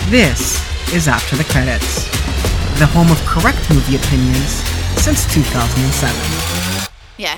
This is After the Credits, the home of correct movie opinions since 2007. Yeah.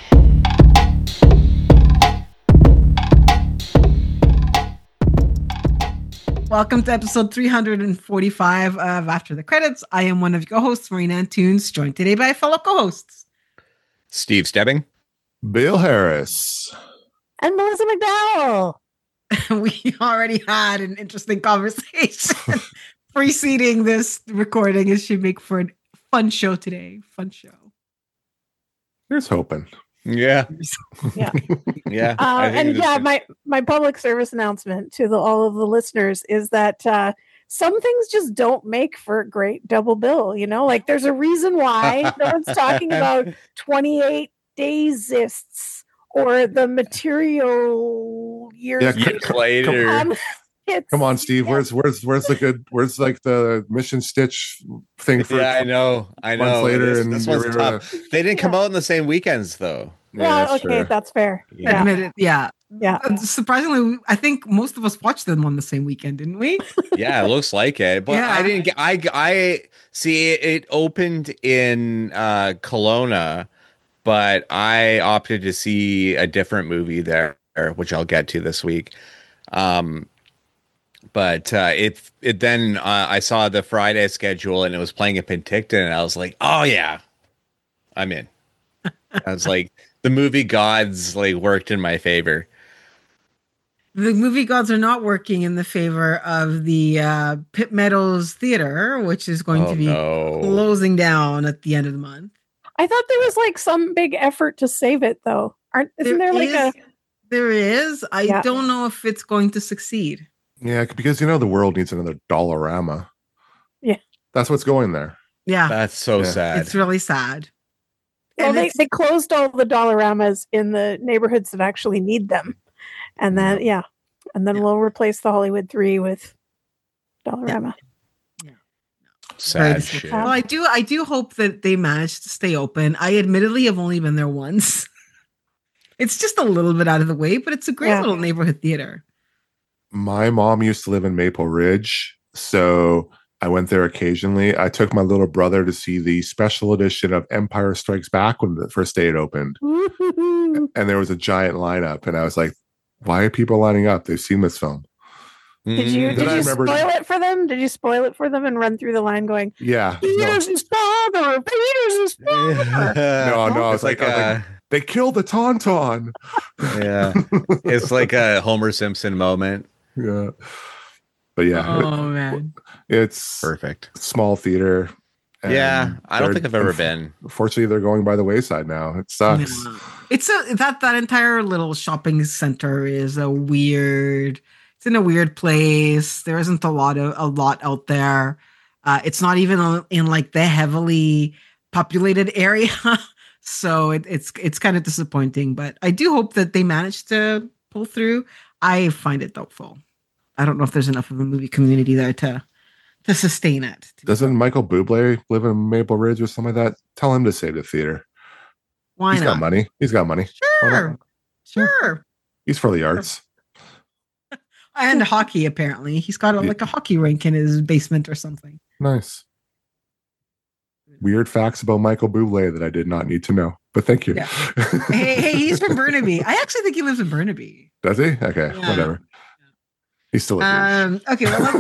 Welcome to episode 345 of After the Credits. I am one of your hosts, Marina Antunes, joined today by fellow co-hosts. Steve Stebbing. Bill Harris. And Melissa McDowell. We already had an interesting conversation preceding this recording. It should make for a fun show today. Fun show. Here's hoping. Yeah. Yeah. Yeah. My public service announcement to all of the listeners is that some things just don't make for a great double bill. You know, like there's a reason why no one's talking about 28 Daysists or the material years later. Come on, Steve. Where's the Mission Stitch thing for? Yeah, I know. Months later, this one's tough. They didn't come out in the same weekends, though. Well, okay, that's fair. Yeah. Admit it. Yeah. Yeah. Surprisingly, I think most of us watched them on the same weekend, didn't we? Yeah, it looks like it. But Yeah. I didn't get. I see. It opened in Kelowna, but I opted to see a different movie there, which I'll get to this week. But it then I saw the Friday schedule and it was playing at Penticton, and I was like, oh yeah, I'm in. I was like, the movie gods worked in my favor. The movie gods are not working in the favor of the Pitt Meadows Theater, which is going to be closing down at the end of the month. I thought there was some big effort to save it, though. Isn't there There is. I don't know if it's going to succeed. Yeah, because the world needs another Dollarama. Yeah, that's what's going there. Yeah, that's so sad. It's really sad. Well, they closed all the Dollaramas in the neighborhoods that actually need them, and then we'll replace the Hollywood 3 with Dollarama. Yeah. Sad shit. Well, I do hope that they manage to stay open. I admittedly have only been there once. It's just a little bit out of the way, but it's a great little neighborhood theater. My mom used to live in Maple Ridge, so I went there occasionally. I took my little brother to see the special edition of Empire Strikes Back when the first day it opened. And there was a giant lineup, and I was like, why are people lining up? They've seen this film. Did you spoil it for them? Did you spoil it for them and run through the line going, yeah, Peter's his father, Peter's his father? No, I was like, they killed the Tauntaun. Yeah. It's like a Homer Simpson moment. Yeah. But yeah. Oh, man. It's perfect. Small theater. Yeah. I don't think I've ever been. Fortunately, they're going by the wayside now. It sucks. No. It's that entire little shopping center is it's in a weird place. There isn't a lot out there. It's not even in the heavily populated area. So it's kind of disappointing, but I do hope that they manage to pull through. I find it doubtful. I don't know if there's enough of a movie community there to sustain it. Doesn't Michael Bublé live in Maple Ridge or something like that? Tell him to save the theater. Why not? He's got money. Sure. He's for the arts. And hockey, apparently. He's got a hockey rink in his basement or something. Nice. Weird facts about Michael Bublé that I did not need to know, but thank you. Yeah. hey, he's from Burnaby. I actually think he lives in Burnaby. Does he? Okay, whatever. He's still a okay. Well,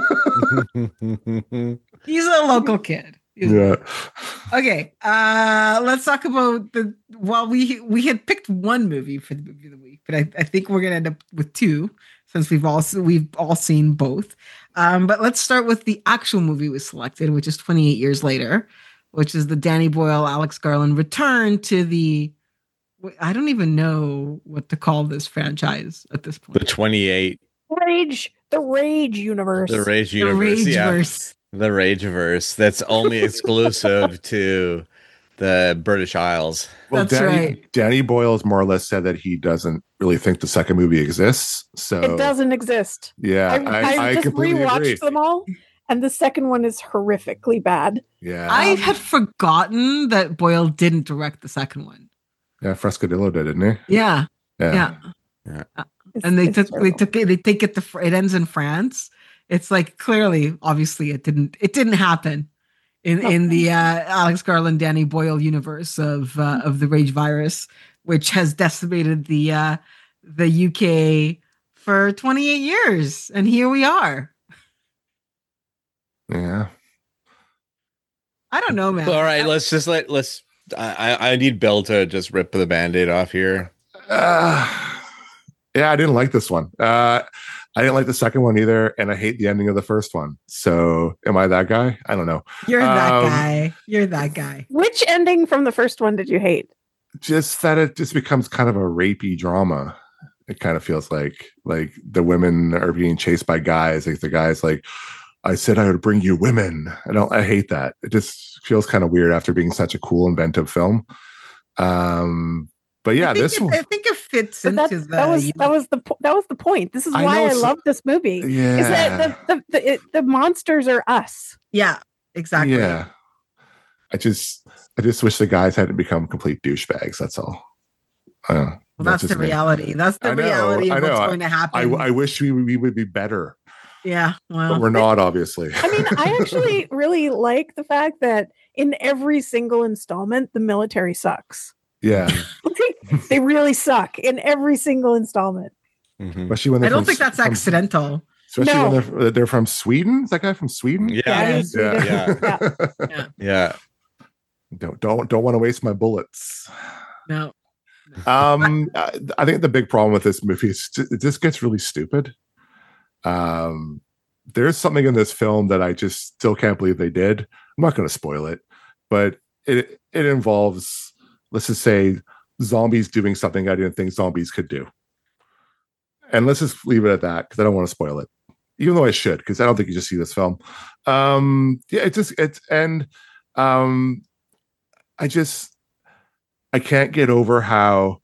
he's a local kid. Okay. Let's talk about we had picked one movie for the movie of the week, but I think we're gonna end up with two since we've all seen both. But let's start with the actual movie we selected, which is 28 years later, which is the Danny Boyle, Alex Garland return to the. I don't even know what to call this franchise at this point. The 28. The Rage universe. The Rage universe. The Rageverse. That's only exclusive to the British Isles. Well, That's right. Danny Boyle's more or less said that he doesn't really think the second movie exists. So it doesn't exist. Yeah, I just completely rewatched agree. them all, and the second one is horrifically bad. Yeah, I had forgotten that Boyle didn't direct the second one. Yeah, Frescadillo did, didn't he? Yeah. And they take it to it ends in France, It's like clearly, obviously, it didn't happen in the Alex Garland, Danny Boyle universe of the Rage virus, which has decimated the UK for 28 years, and here we are. Yeah. I don't know, man. All right, I need Bill to just rip the Band-Aid off here. Yeah, I didn't like this one. I didn't like the second one either, and I hate the ending of the first one. So, am I that guy? I don't know. You're that guy. You're that guy. Which ending from the first one did you hate? Just that it just becomes kind of a rapey drama. It kind of feels like the women are being chased by guys. Like the guys like, I said I would bring you women. I hate that. It just feels kind of weird after being such a cool, inventive film. But yeah, I think it fits into that was the point. This is why I love this movie. Yeah. Is that the monsters are us. Yeah, exactly. Yeah. I just wish the guys hadn't become complete douchebags. That's all. Well, that's the reality. That's the reality of what's going to happen. I wish we would be better. Yeah, well, but we're not, obviously. I mean, I actually really like the fact that in every single installment, the military sucks. Yeah, they really suck in every single installment. Mm-hmm. Especially when I don't think that's accidental. Especially when they're from Sweden. Is that guy from Sweden? Yeah. Don't want to waste my bullets. No. I think the big problem with this movie is it just gets really stupid. There's something in this film that I just still can't believe they did. I'm not going to spoil it, but it involves, let's just say, zombies doing something I didn't think zombies could do. And let's just leave it at that because I don't want to spoil it, even though I should, because I don't think you just see this film. I can't get over how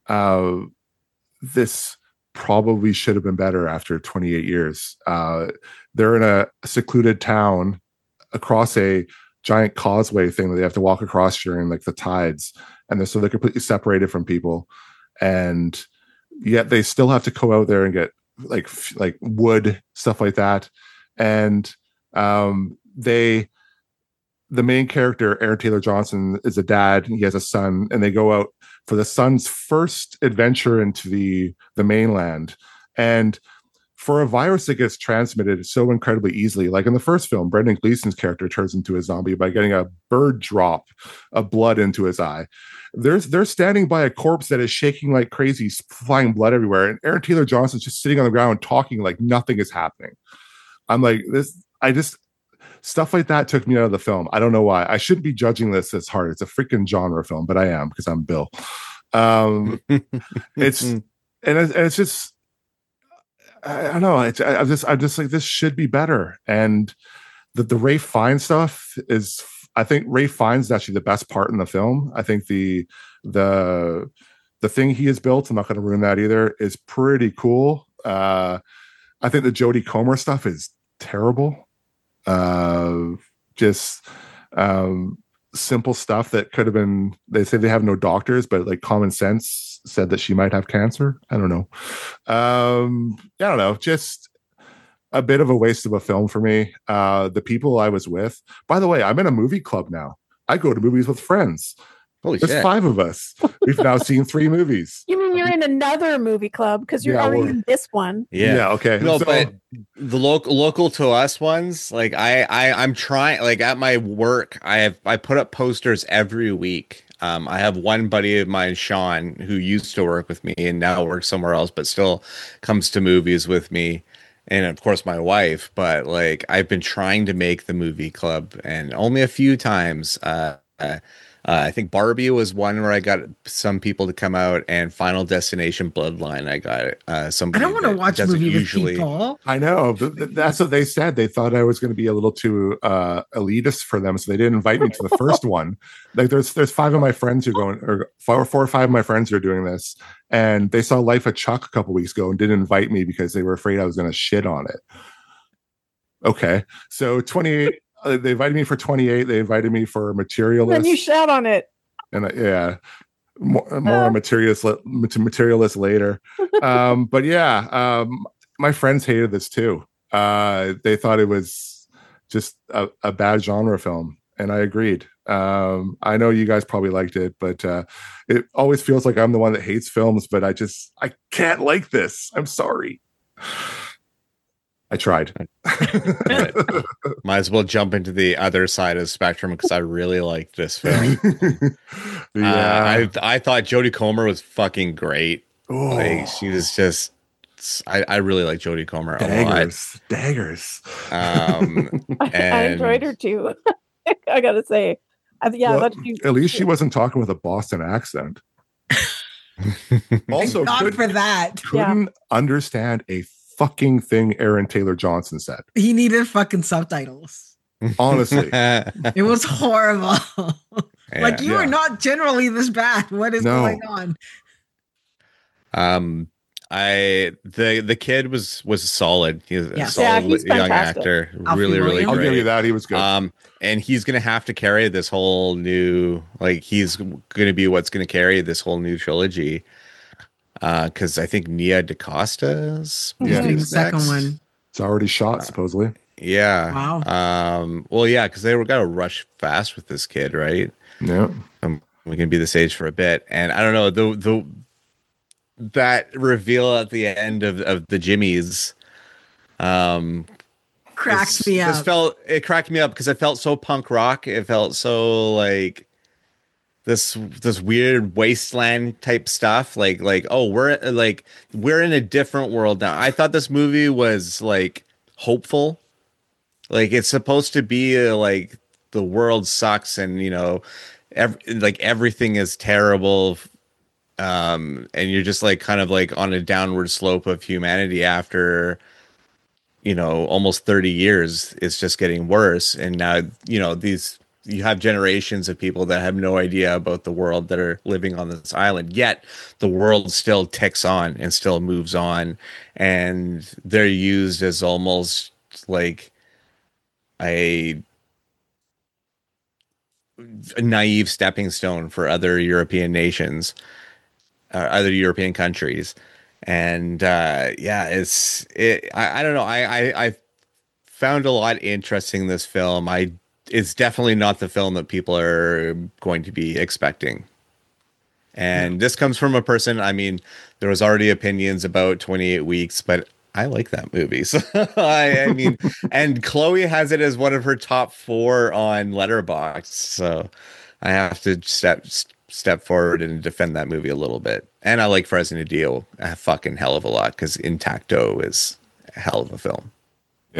this probably should have been better after 28 years. They're in a secluded town across a giant causeway thing that they have to walk across during like the tides, and they're completely separated from people, and yet they still have to go out there and get like wood, stuff like that. And the main character, Aaron Taylor Johnson, is a dad, and he has a son, and they go out for the son's first adventure into the mainland. And for a virus that gets transmitted so incredibly easily, like in the first film, Brendan Gleeson's character turns into a zombie by getting a bird drop of blood into his eye. They're standing by a corpse that is shaking like crazy, flying blood everywhere, and Aaron Taylor Johnson's just sitting on the ground talking like nothing is happening. I'm like, stuff like that took me out of the film. I don't know why. I shouldn't be judging this as hard. It's a freaking genre film, but I am because I'm Bill. It's just, I don't know. I'm just like, this should be better. And the Ralph Fiennes stuff is, I think Ralph Fiennes is actually the best part in the film. I think the thing he has built, I'm not going to ruin that either, is pretty cool. I think the Jodie Comer stuff is terrible. Simple stuff that could have been, they say they have no doctors, but like common sense said that she might have cancer. I don't know. Just a bit of a waste of a film for me. The people I was with, by the way, I'm in a movie club now. I go to movies with friends. Holy There's shit. 5 of us. We've now seen 3 movies. You mean you're in another movie club because you're already in this one? Yeah. Okay. No, but the local to us ones, like I'm trying, like at my work, I put up posters every week. I have one buddy of mine, Sean, who used to work with me and now works somewhere else, but still comes to movies with me. And of course my wife, but like I've been trying to make the movie club and only a few times, I think Barbie was one where I got some people to come out, and Final Destination Bloodline, I got somebody. I don't want to watch a movie with people. I know. That's what they said. They thought I was going to be a little too elitist for them, so they didn't invite me to the first one. Like there's 5 of my friends who are going, or 4 or 5 of my friends who are doing this, and they saw Life of Chuck a couple weeks ago and didn't invite me because they were afraid I was going to shit on it. Okay, so 28. They invited me for 28. They invited me for Materialist. Then you shat on it. And more materialist later. But yeah, my friends hated this too. They thought it was just a bad genre film, and I agreed. I know you guys probably liked it, but it always feels like I'm the one that hates films, but I can't like this. I'm sorry. I tried. Might as well jump into the other side of the spectrum because I really liked this film. I thought Jodie Comer was fucking great. Oh. Like she was just. I really like Jodie Comer a lot. Daggers. I enjoyed her too. I gotta say, at least she wasn't talking with a Boston accent. Also, couldn't understand a fucking thing Aaron Taylor Johnson said. He needed fucking subtitles. Honestly, it was horrible. Like you are not generally this bad. What is going on? The kid was solid. He's a solid he's young actor. Really great. I'll give you that. He was good. And he's gonna have to carry this whole new, like he's gonna be what's gonna carry this whole new trilogy. Because I think Nia DaCosta's the second one. It's already shot, supposedly. Yeah. Wow. Well, yeah, because they were gotta rush fast with this kid, right? Yeah. We can be this age for a bit, and I don't know that reveal at the end of the Jimmies, cracked me up. It cracked me up because it felt so punk rock. It felt so like this weird wasteland type stuff. Like oh, we're in a different world now. I thought this movie was like hopeful. Like it's supposed to be like the world sucks and everything is terrible. And you're just like kind of like on a downward slope of humanity after almost 30 years. It's just getting worse, and now you have generations of people that have no idea about the world that are living on this island, yet the world still ticks on and still moves on, and they're used as almost like a naive stepping stone for other European nations, other European countries. And I don't know. I found a lot interesting in this film. It's definitely not the film that people are going to be expecting. And this comes from a person, I mean, there was already opinions about 28 Weeks, but I like that movie. So I mean, and Chloe has it as one of her top 4 on Letterboxd. So I have to step forward and defend that movie a little bit. And I like Fresnadillo a fucking hell of a lot because Intacto is a hell of a film. Yeah.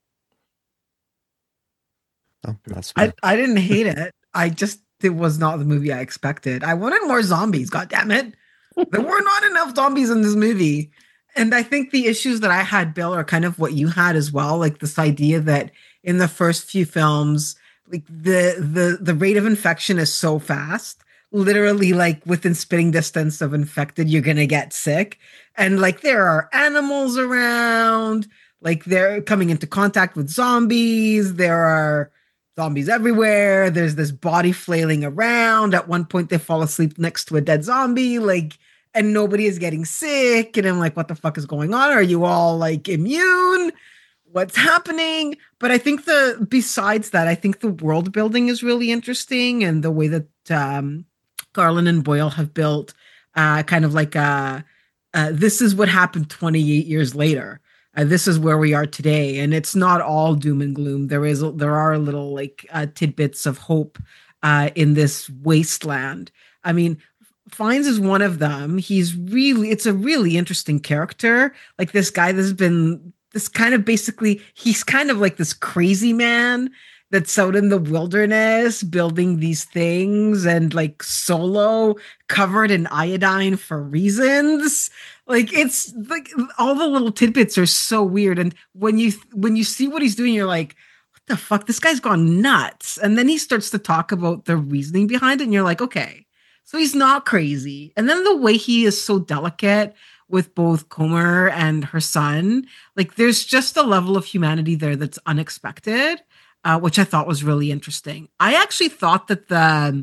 Oh, that's I didn't hate it. It was not the movie I expected. I wanted more zombies. God damn it. There were not enough zombies in this movie. And I think the issues that I had, Bill, are kind of what you had as well. Like this idea that in the first few films, like the rate of infection is so fast. Literally, like within spitting distance of infected, you're gonna get sick. And like there are animals around, like they're coming into contact with zombies. There are zombies everywhere. There's this body flailing around. At one point, they fall asleep next to a dead zombie, like, and nobody is getting sick. And I'm like, what the fuck is going on? Are you all like immune? What's happening? But I think besides that, I think the world building is really interesting, and the way that Garland and Boyle have built kind of like this is what happened 28 years later. This is where we are today, and it's not all doom and gloom. There are little like tidbits of hope in this wasteland. I mean, Fiennes is one of them. It's a really interesting character. Like this guy that's been this kind of basically, he's kind of like this crazy man that's out in the wilderness building these things and like solo covered in iodine for reasons. Like it's like all the little tidbits are so weird. And when you see what he's doing, you're like, what the fuck? This guy's gone nuts. And then he starts to talk about the reasoning behind it. And you're like, okay, so he's not crazy. And then the way he is so delicate with both Comer and her son, like there's just a level of humanity there that's unexpected. Which I thought was really interesting. I actually thought that the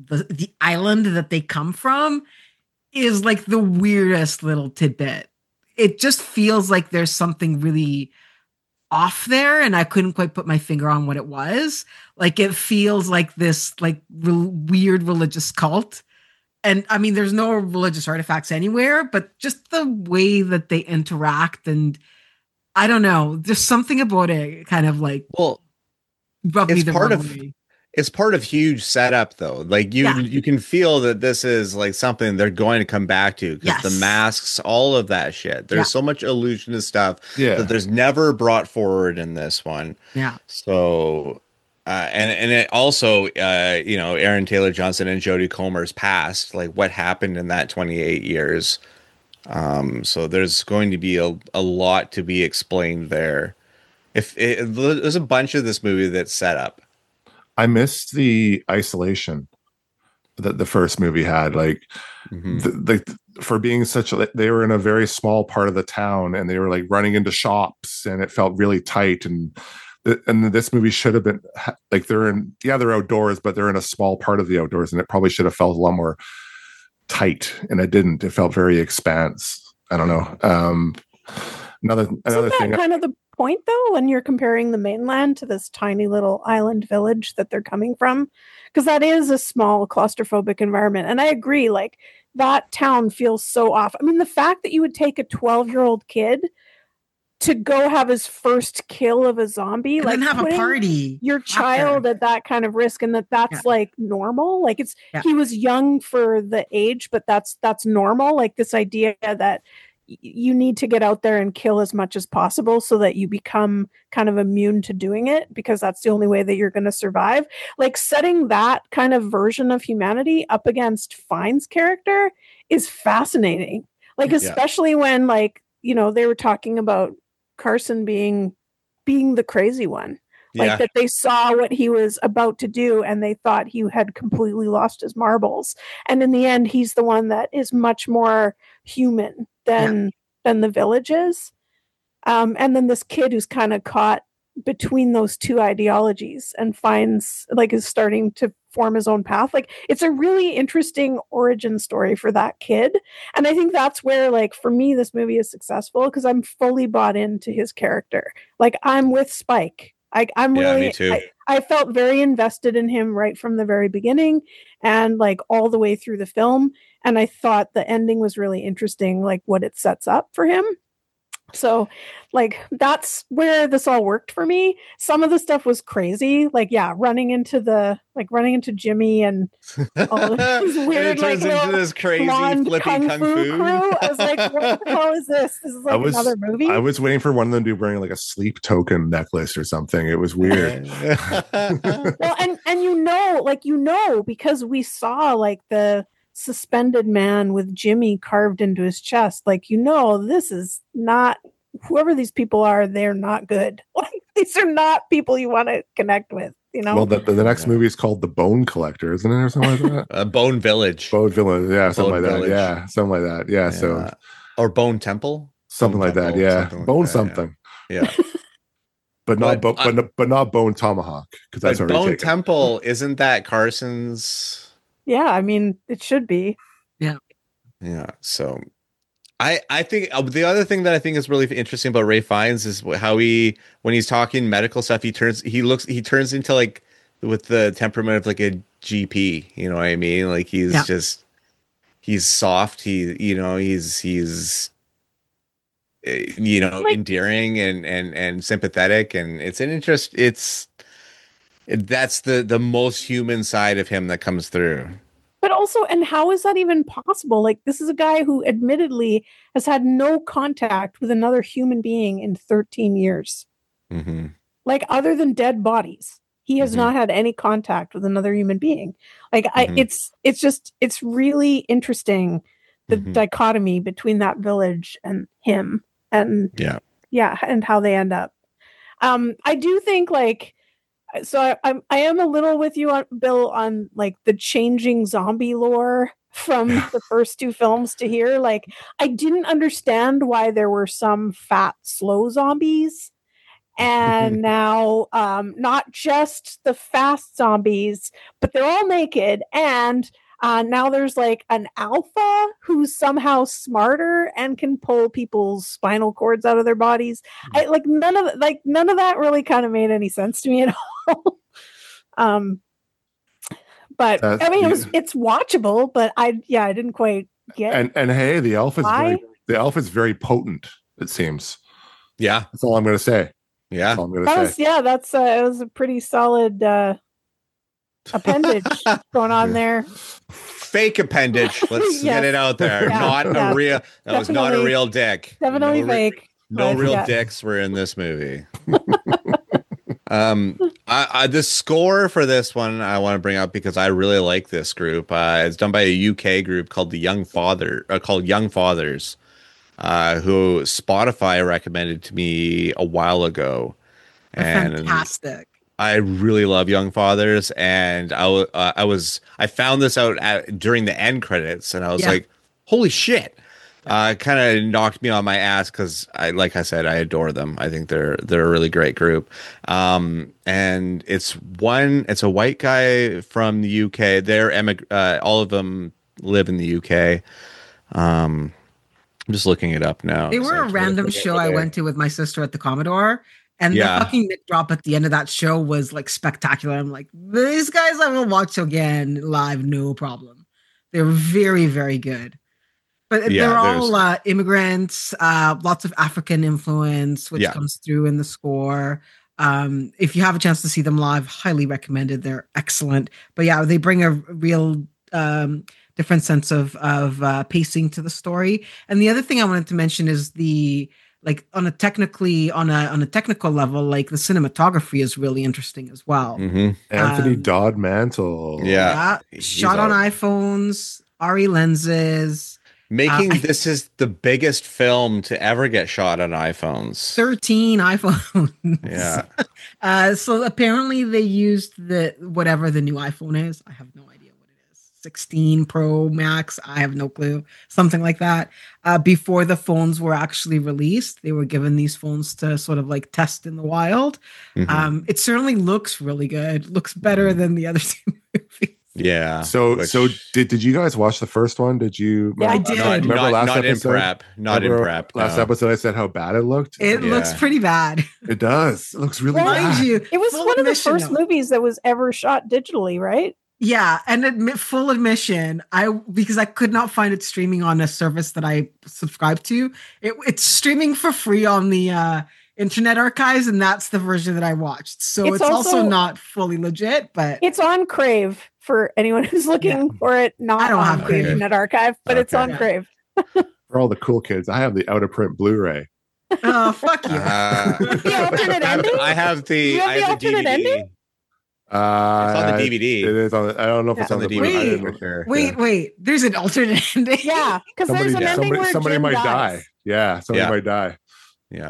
island that they come from is like the weirdest little tidbit it just feels like there's something really off there, and I couldn't quite put my finger on what it was. Like it feels like this like weird religious cult. And I mean, there's no religious artifacts anywhere, but just the way that they interact, and I don't know, there's something about it kind of like rubbed me the wrong way. It's part of huge setup though. Like you can feel that this is like something they're going to come back to, because the masks, all of that shit. There's so much illusionist stuff that there's never brought forward in this one. Yeah. So and it also Aaron Taylor Johnson and Jodie Comer's past, like what happened in that 28 years. So there's going to be a lot to be explained there. There's a bunch of this movie that's set up. I missed the isolation that the first movie had. Like, for being they were in a very small part of the town, and they were like running into shops, and it felt really tight. And this movie should have been like they're outdoors, but they're in a small part of the outdoors, and it probably should have felt a lot more tight. And it didn't. It felt very expanse. I don't know. Another thing. Kind of the point though, when you're comparing the mainland to this tiny little island village that they're coming from, because that is a small claustrophobic environment. And I agree, like that town feels so off. I mean, the fact that you would take a 12-year-old kid to go have his first kill of a zombie, and like then have a party, your child at that kind of risk, and that's like normal. Like he was young for the age, but that's normal. Like this idea that you need to get out there and kill as much as possible so that you become kind of immune to doing it, because that's the only way that you're going to survive. Like setting that kind of version of humanity up against Fiennes' character is fascinating. Like, especially when like, they were talking about Carson being the crazy one. Like that they saw what he was about to do and they thought he had completely lost his marbles. And in the end, he's the one that is much more human than the village is. And then this kid who's kind of caught between those two ideologies and is starting to form his own path. Like, it's a really interesting origin story for that kid. And I think that's where, like, for me, this movie is successful, because I'm fully bought into his character. Like, I'm with Spike. I'm really, me too. I felt very invested in him right from the very beginning and like all the way through the film. And I thought the ending was really interesting, like what it sets up for him. So like, that's where this all worked for me. Some of the stuff was crazy. Like, running into Jimmy and all this weird, like, into this crazy flippy kung fu crew. I was like, what the hell is this? This is like another movie. I was waiting for one of them to be wearing like a sleep token necklace or something. It was weird. Well, and because we saw like the suspended man with Jimmy carved into his chest, like, this is not, whoever these people are, they're not good. Like, these are not people you want to connect with, Well, the next movie is called The Bone Collector, isn't it, or something like that? Bone Village. Something like that. Yeah, something like that. Yeah, so or Bone Temple, something like that. Yeah, Bone something. Yeah. But not Bone Tomahawk, because that's already Bone taken. Temple. Isn't that Carson's? Yeah, I mean, it should be. Yeah. So I think the other thing that I think is really interesting about Ralph Fiennes is how when he's talking medical stuff, he turns into like with the temperament of like a GP, you know what I mean? Like he's soft. He's like, endearing and sympathetic, and it's an interest. That's the most human side of him that comes through. But also, and how is that even possible? Like, this is a guy who admittedly has had no contact with another human being in 13 years. Mm-hmm. Like, other than dead bodies, he has not had any contact with another human being. Like, it's really interesting, the dichotomy between that village and him, and and how they end up. I do think, like, so I am a little with you on Bill on like the changing zombie lore from the first two films to here. Like, I didn't understand why there were some fat, slow zombies, and now not just the fast zombies, but they're all naked, and Now there's like an alpha who's somehow smarter and can pull people's spinal cords out of their bodies. None of that really kind of made any sense to me at all. But I mean, it's watchable, but I didn't quite get. And hey, the alpha's very potent. It seems. Yeah, that's all I'm going to say. Yeah, it was a pretty solid appendage going on there. Fake appendage. Let's get it out there. Not a real. That was not a real dick. Definitely fake. No real dicks were in this movie. The score for this one I want to bring up because I really like this group. It's done by a UK group called Young Fathers, who Spotify recommended to me a while ago. And fantastic. I really love Young Fathers, and I found this out during the end credits, and I was like, "Holy shit!" Kind of knocked me on my ass because like I said, I adore them. I think they're a really great group. And it's a white guy from the UK. All of them live in the UK. I'm just looking it up now. They were a random show I went to with my sister at the Commodore. And the fucking Nick drop at the end of that show was like spectacular. I'm like, these guys I will watch again live, no problem. They're very, very good. But they're all immigrants, lots of African influence, which comes through in the score. If you have a chance to see them live, highly recommended. They're excellent. But yeah, they bring a real different sense of pacing to the story. And the other thing I wanted to mention is on a technical level, like the cinematography is really interesting as well. Mm-hmm. Anthony Dodd Mantle. Shot on iPhones, ARRI lenses. This is the biggest film to ever get shot on iPhones. 13 iPhones. Yeah. So apparently they used whatever the new iPhone is. I have no idea what it is. 16 Pro Max. I have no clue. Something like that. Before the phones were actually released, they were given these phones to sort of like test in the wild. Mm-hmm. It certainly looks really good. Looks better than the other two movies. Yeah. So did you guys watch the first one? Did you? Yeah, I did. Remember last episode? Not in prep. Last episode, I said how bad it looked. It looks pretty bad. It does. It looks really bad. It was one of the first movies that was ever shot digitally, right? Yeah, and full admission, because I could not find it streaming on a service that I subscribe to. It's streaming for free on the Internet Archives, and that's the version that I watched. So it's also not fully legit, but it's on Crave for anyone who's looking for it. Not on the Internet Archive, but it's on Crave. For all the cool kids, I have the out of print Blu-ray. Oh, fuck you! The alternate ending. I have the alternate DVD. ending. It's on the DVD. It is on. I don't know if it's on the DVD. Wait. There's an alternate ending. Yeah, because there's an ending where somebody Jim might dies. die. Yeah, somebody might die. Yeah.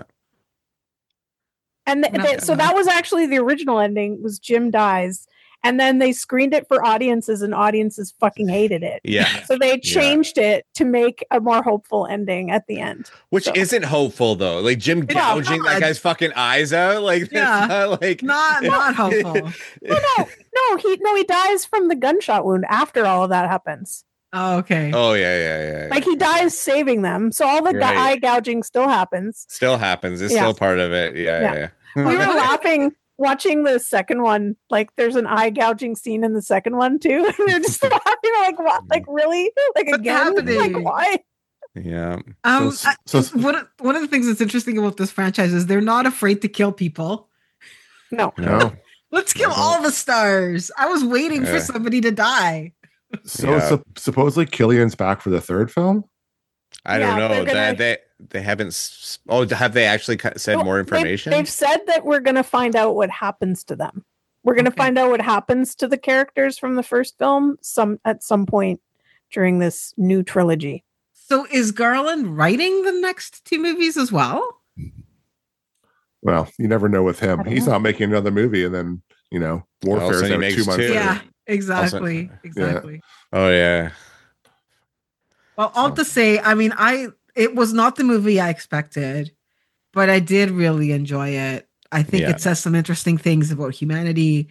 And so that was actually the original ending, was Jim dies. And then they screened it for audiences, and audiences fucking hated it. Yeah. So they changed it to make a more hopeful ending at the end. Which isn't hopeful though. Like Jim gouging that guy's fucking eyes out. Like that's not hopeful. No, he dies from the gunshot wound after all of that happens. Oh, okay. Oh yeah. Like he dies saving them. So all the eye gouging still happens. It's still part of it. Yeah. We were laughing watching the second one. Like there's an eye gouging scene in the second one too. And they're just laughing like, what? Like really? Like what's again? Happening? Like why? Yeah. One of the things that's interesting about this franchise is they're not afraid to kill people. No. Let's kill all the stars. I was waiting for somebody to die. So supposedly Killian's back for the third film? I don't know. They haven't. Oh, have they actually said more information? They've said that we're going to find out what happens to them. We're going to find out what happens to the characters from the first film at some point during this new trilogy. So is Garland writing the next two movies as well? Well, you never know with him. He's not making another movie, and then Warfare's out 2 months. Yeah, exactly. Yeah. Oh yeah. Well, all to say, I mean, it was not the movie I expected, but I did really enjoy it. I think it says some interesting things about humanity.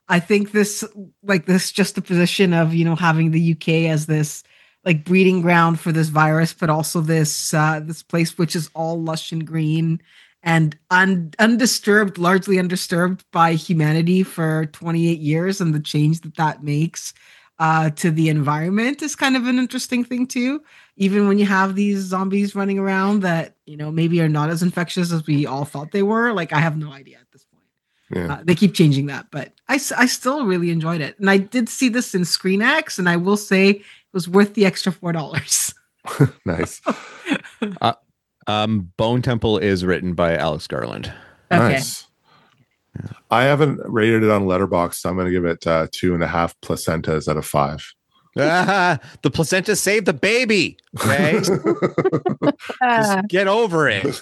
I think this juxtaposition of, having the UK as this like breeding ground for this virus, but also this place which is all lush and green and largely undisturbed by humanity for 28 years, and the change that makes to the environment is kind of an interesting thing too. Even when you have these zombies running around that maybe are not as infectious as we all thought they were. Like, I have no idea at this point. Yeah. They keep changing that, but I still really enjoyed it, and I did see this in ScreenX, and I will say it was worth the extra $4. Nice. Bone Temple is written by Alex Garland. Okay. Nice. I haven't rated it on Letterboxd, so I'm going to give it 2.5 placentas out of 5. The placenta saved the baby. Okay, just get over it.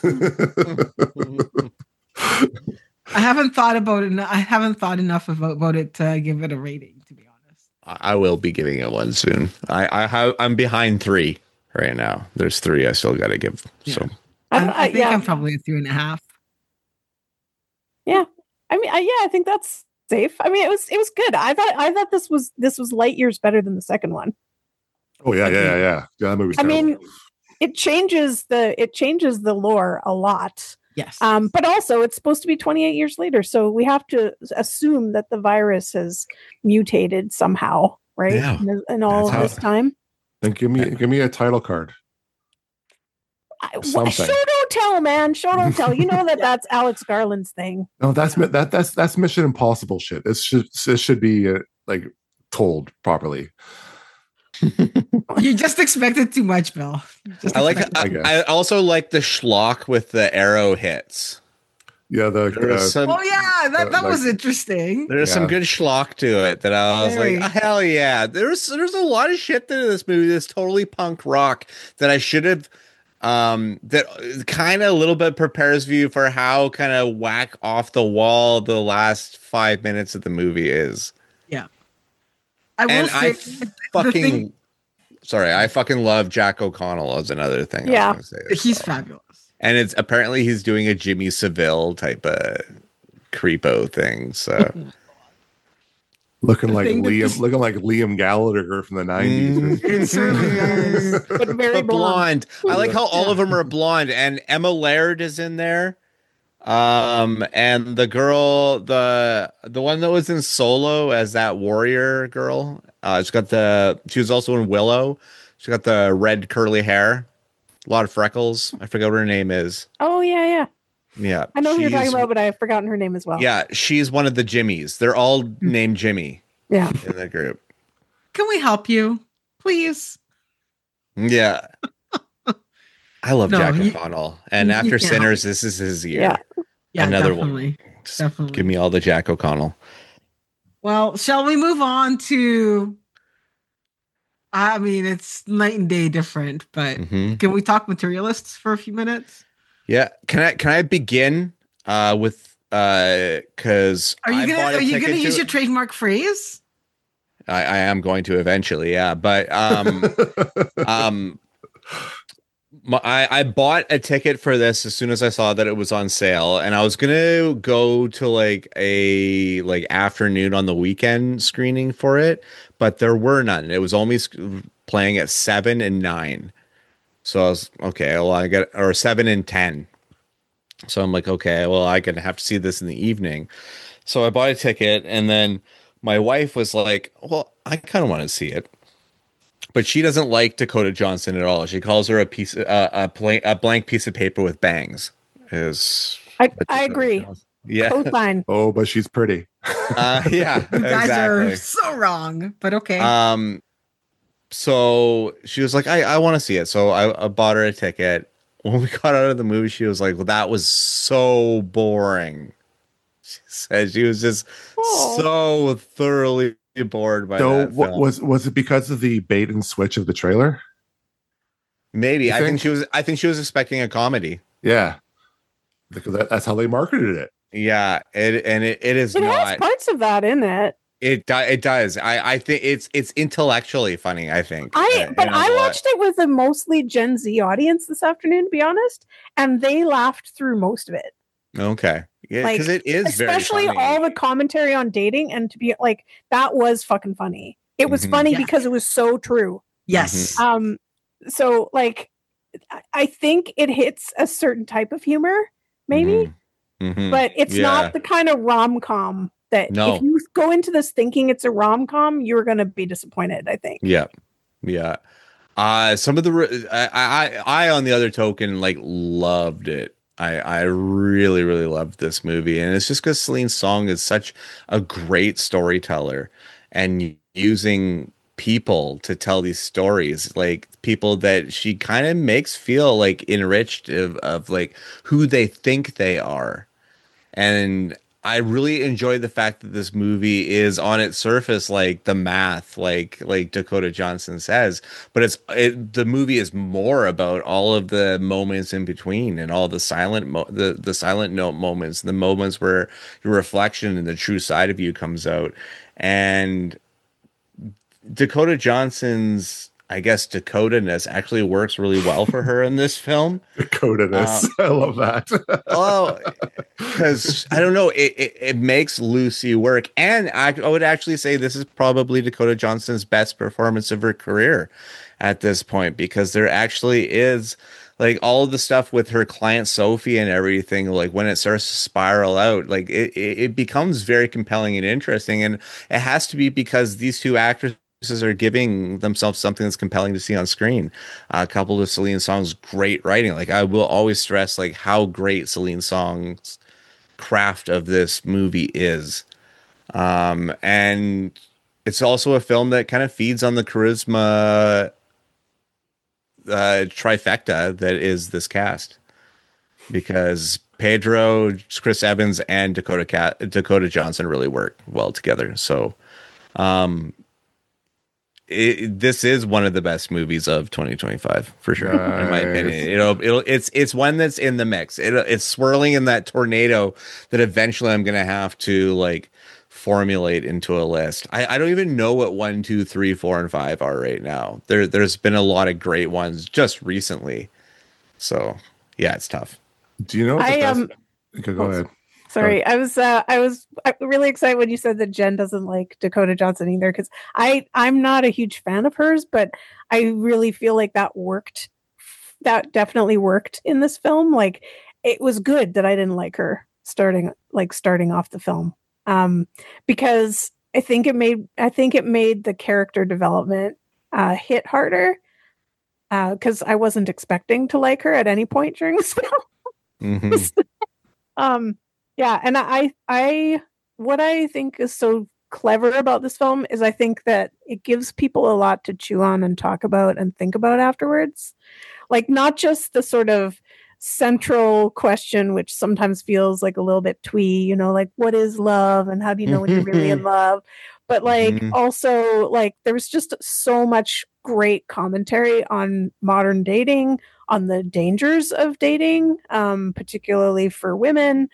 I haven't thought about it. I haven't thought enough about it to give it a rating, to be honest. I will be giving it one soon. I'm behind 3 right now. There's 3 I still got to give. Yeah. So I think I'm probably a 3.5. Yeah, I mean, I think that's safe. I mean, it was good. I thought this was light years better than the second one. Oh yeah. That movie's terrible. I mean, it changes the lore a lot. Yes. But also it's supposed to be 28 years later, so we have to assume that the virus has mutated somehow, right? Yeah. In all of this time. Then give me a title card. Show don't tell, man. Show don't tell. You know that's Alex Garland's thing. No, that's Mission Impossible shit. This should be like told properly. You just expected too much, Bill. I also like the schlock with the arrow hits. Yeah, that was interesting. There's some good schlock to it that I was like, oh, hell yeah. There's a lot of shit to this movie that's totally punk rock that I should have that kind of a little bit prepares you for how kind of whack off the wall the last 5 minutes of the movie is. Yeah. I fucking love Jack O'Connell as another thing. Yeah. I was gonna say, he's fabulous. And it's apparently he's doing a Jimmy Savile type of creepo thing. So looking like Liam Gallagher from the 90s. It certainly is. But very blonde. I like how all of them are blonde, and Emma Laird is in there. And the girl, the one that was in Solo as that warrior girl, she was also in Willow. She got the red curly hair, a lot of freckles. I forget what her name is. Oh yeah. Yeah. I know who you're talking about, but I've forgotten her name as well. Yeah, she's one of the Jimmies. They're all named Jimmy. Yeah. In the group. Can we help you, please? Yeah. I love Jack O'Connell. And after Sinners, this is his year. Yeah. Another definitely. one. Definitely. Give me all the Jack O'Connell. Well, shall we move on to? I mean, it's night and day different, but can we talk materialists for a few minutes? Yeah. Can I begin with because are you gonna use your trademark phrase? I am going to eventually, yeah. But I bought a ticket for this as soon as I saw that it was on sale, and I was gonna go to like a afternoon on the weekend screening for it, but there were none. It was only playing at 7 and 9, so I was okay. Well, I got or 7 and 10, so I'm like, okay, well, I'm gonna have to see this in the evening. So I bought a ticket, and then my wife was like, well, I kind of want to see it. But she doesn't like Dakota Johnson at all. She calls her a blank piece of paper with bangs. I agree. Yeah. Co-sign. Oh, but she's pretty. Yeah. You guys are so wrong, but okay. So she was like, I want to see it. So I bought her a ticket. When we got out of the movie, she was like, well, that was so boring. She said she was just so thoroughly bored by that film. Was it because of the bait and switch of the trailer? Maybe. I think she was expecting a comedy. Yeah, because that's how they marketed it. Yeah, it is it not. It has parts of that in it. It does. I think it's intellectually funny. I think. I watched it with a mostly Gen Z audience this afternoon, to be honest, and they laughed through most of it. Okay. Yeah, Like, because it is especially very funny. all the commentary on dating, and to be like, that was fucking funny. It was funny because it was so true. Yes. So like, I think it hits a certain type of humor, maybe, but it's not the kind of rom-com that if you go into this thinking it's a rom-com, you're going to be disappointed, I think. Yeah. Some of the I on the other token like loved it. I really loved this movie, and it's just because Celine Song is such a great storyteller, and using people to tell these stories, like people that she kind of makes feel like enriched of like who they think they are. And I really enjoy the fact that this movie is on its surface like the math, like Dakota Johnson says, but the movie is more about all of the moments in between and all the silent the silent note moments, the moments where your reflection and the true side of you comes out. And Dakota Johnson's, I guess, Dakota-ness actually works really well for her in this film. Dakota-ness. I love that. Because I don't know, it makes Lucy work. And I would actually say this is probably Dakota Johnson's best performance of her career at this point, because there actually is like all of the stuff with her client Sophie and everything, like when it starts to spiral out, like it becomes very compelling and interesting. And it has to be because these two actors are giving themselves something that's compelling to see on screen, coupled with Celine Song's great writing. Like I will always stress like how great Celine Song's craft of this movie is. And it's also a film that kind of feeds on the charisma trifecta that is this cast, because Pedro, Chris Evans, and Dakota Johnson really work well together. So this is one of the best movies of 2025 for sure, in my opinion. It's one that's in the mix. It's swirling in that tornado that eventually I'm gonna have to like formulate into a list. I don't even know what 1, 2, 3, 4, and 5 are right now. There's been a lot of great ones just recently, so yeah, it's tough. Do you know what the best? Okay, go ahead. Sorry, I was really excited when you said that Jen doesn't like Dakota Johnson either, because I'm not a huge fan of hers, but I really feel like that worked. That definitely worked in this film. Like, it was good that I didn't like her starting off the film, because I think it made the character development hit harder, because I wasn't expecting to like her at any point during this film. Yeah, and I what I think is so clever about this film is I think that it gives people a lot to chew on and talk about and think about afterwards. Like, not just the sort of central question, which sometimes feels like a little bit twee, like what is love and how do you know when you're really in love? But like also like there's just so much great commentary on modern dating, on the dangers of dating, particularly for women.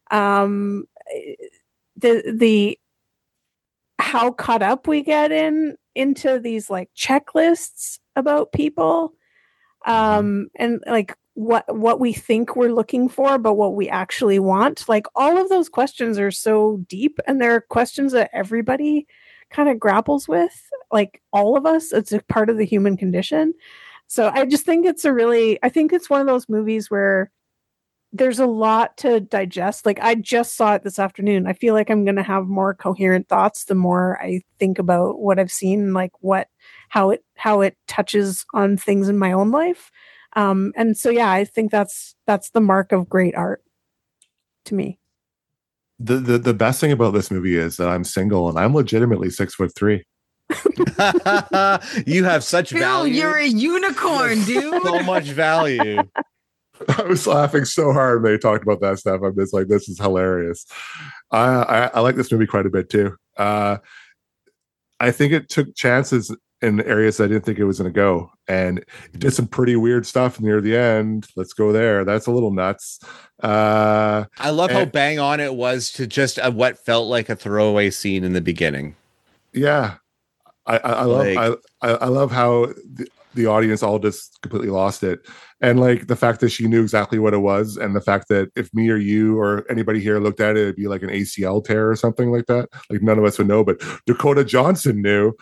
The how caught up we get into these like checklists about people, and like what we think we're looking for, but what we actually want. Like, all of those questions are so deep, and they're questions that everybody kind of grapples with, like all of us. It's a part of the human condition. So I just think I think it's one of those movies where there's a lot to digest. Like, I just saw it this afternoon. I feel like I'm going to have more coherent thoughts the more I think about what I've seen, like how it touches on things in my own life. And so, yeah, I think that's the mark of great art to me. The best thing about this movie is that I'm single and I'm legitimately 6'3". You have such value. You're a unicorn, dude. So much value. I was laughing so hard when they talked about that stuff. I'm just like, this is hilarious. I like this movie quite a bit too. I think it took chances in areas I didn't think it was going to go, and it did some pretty weird stuff near the end. Let's go there. That's a little nuts. I love how bang on it was to just what felt like a throwaway scene in the beginning. Yeah, I love how the audience all just completely lost it. And like the fact that she knew exactly what it was, and the fact that if me or you or anybody here looked at it, it'd be like an ACL tear or something like that. Like none of us would know, but Dakota Johnson knew.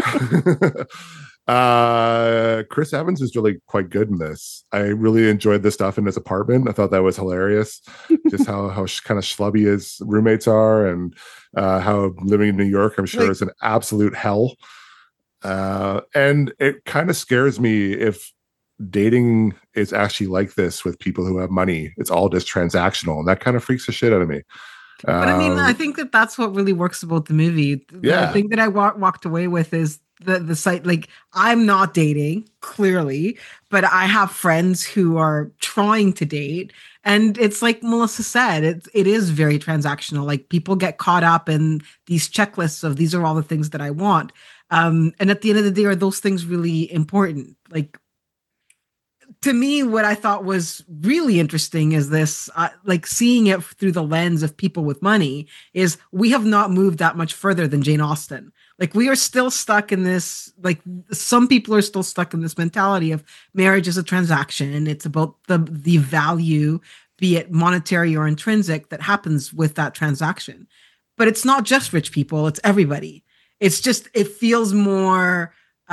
Chris Evans is really quite good in this. I really enjoyed the stuff in his apartment. I thought that was hilarious. Just how kind of schlubby his roommates are, and how living in New York, I'm sure, is an absolute hell. And it kind of scares me if dating is actually like this with people who have money. It's all just transactional, and that kind of freaks the shit out of me. But I mean, I think that's what really works about the movie. The thing that I walked away with is the site. Like, I'm not dating, clearly, but I have friends who are trying to date, and it's like Melissa said, it is very transactional. Like, people get caught up in these checklists of these are all the things that I want. And at the end of the day, are those things really important? Like, to me, what I thought was really interesting is this, like seeing it through the lens of people with money, is we have not moved that much further than Jane Austen. Like, we are still stuck in this, like some people are still stuck in this mentality of marriage is a transaction. It's about the value, be it monetary or intrinsic, that happens with that transaction. But it's not just rich people, it's everybody. It's just, it feels more,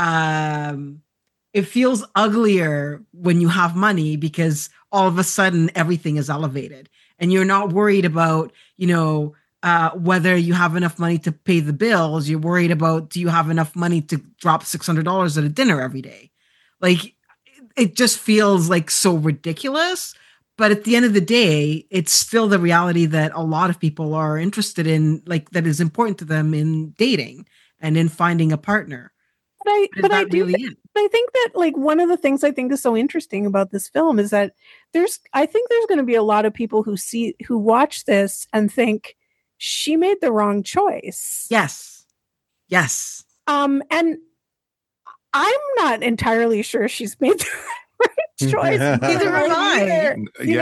it feels uglier when you have money, because all of a sudden everything is elevated and you're not worried about, whether you have enough money to pay the bills. You're worried about, do you have enough money to drop $600 at a dinner every day? Like, it just feels like so ridiculous. But at the end of the day, it's still the reality that a lot of people are interested in, like, that is important to them in dating and in finding a partner. I think that, like, one of the things I think is so interesting about this film is that I think there's going to be a lot of people who watch this and think she made the wrong choice. Yes. And I'm not entirely sure she's made the right choice. Neither am I.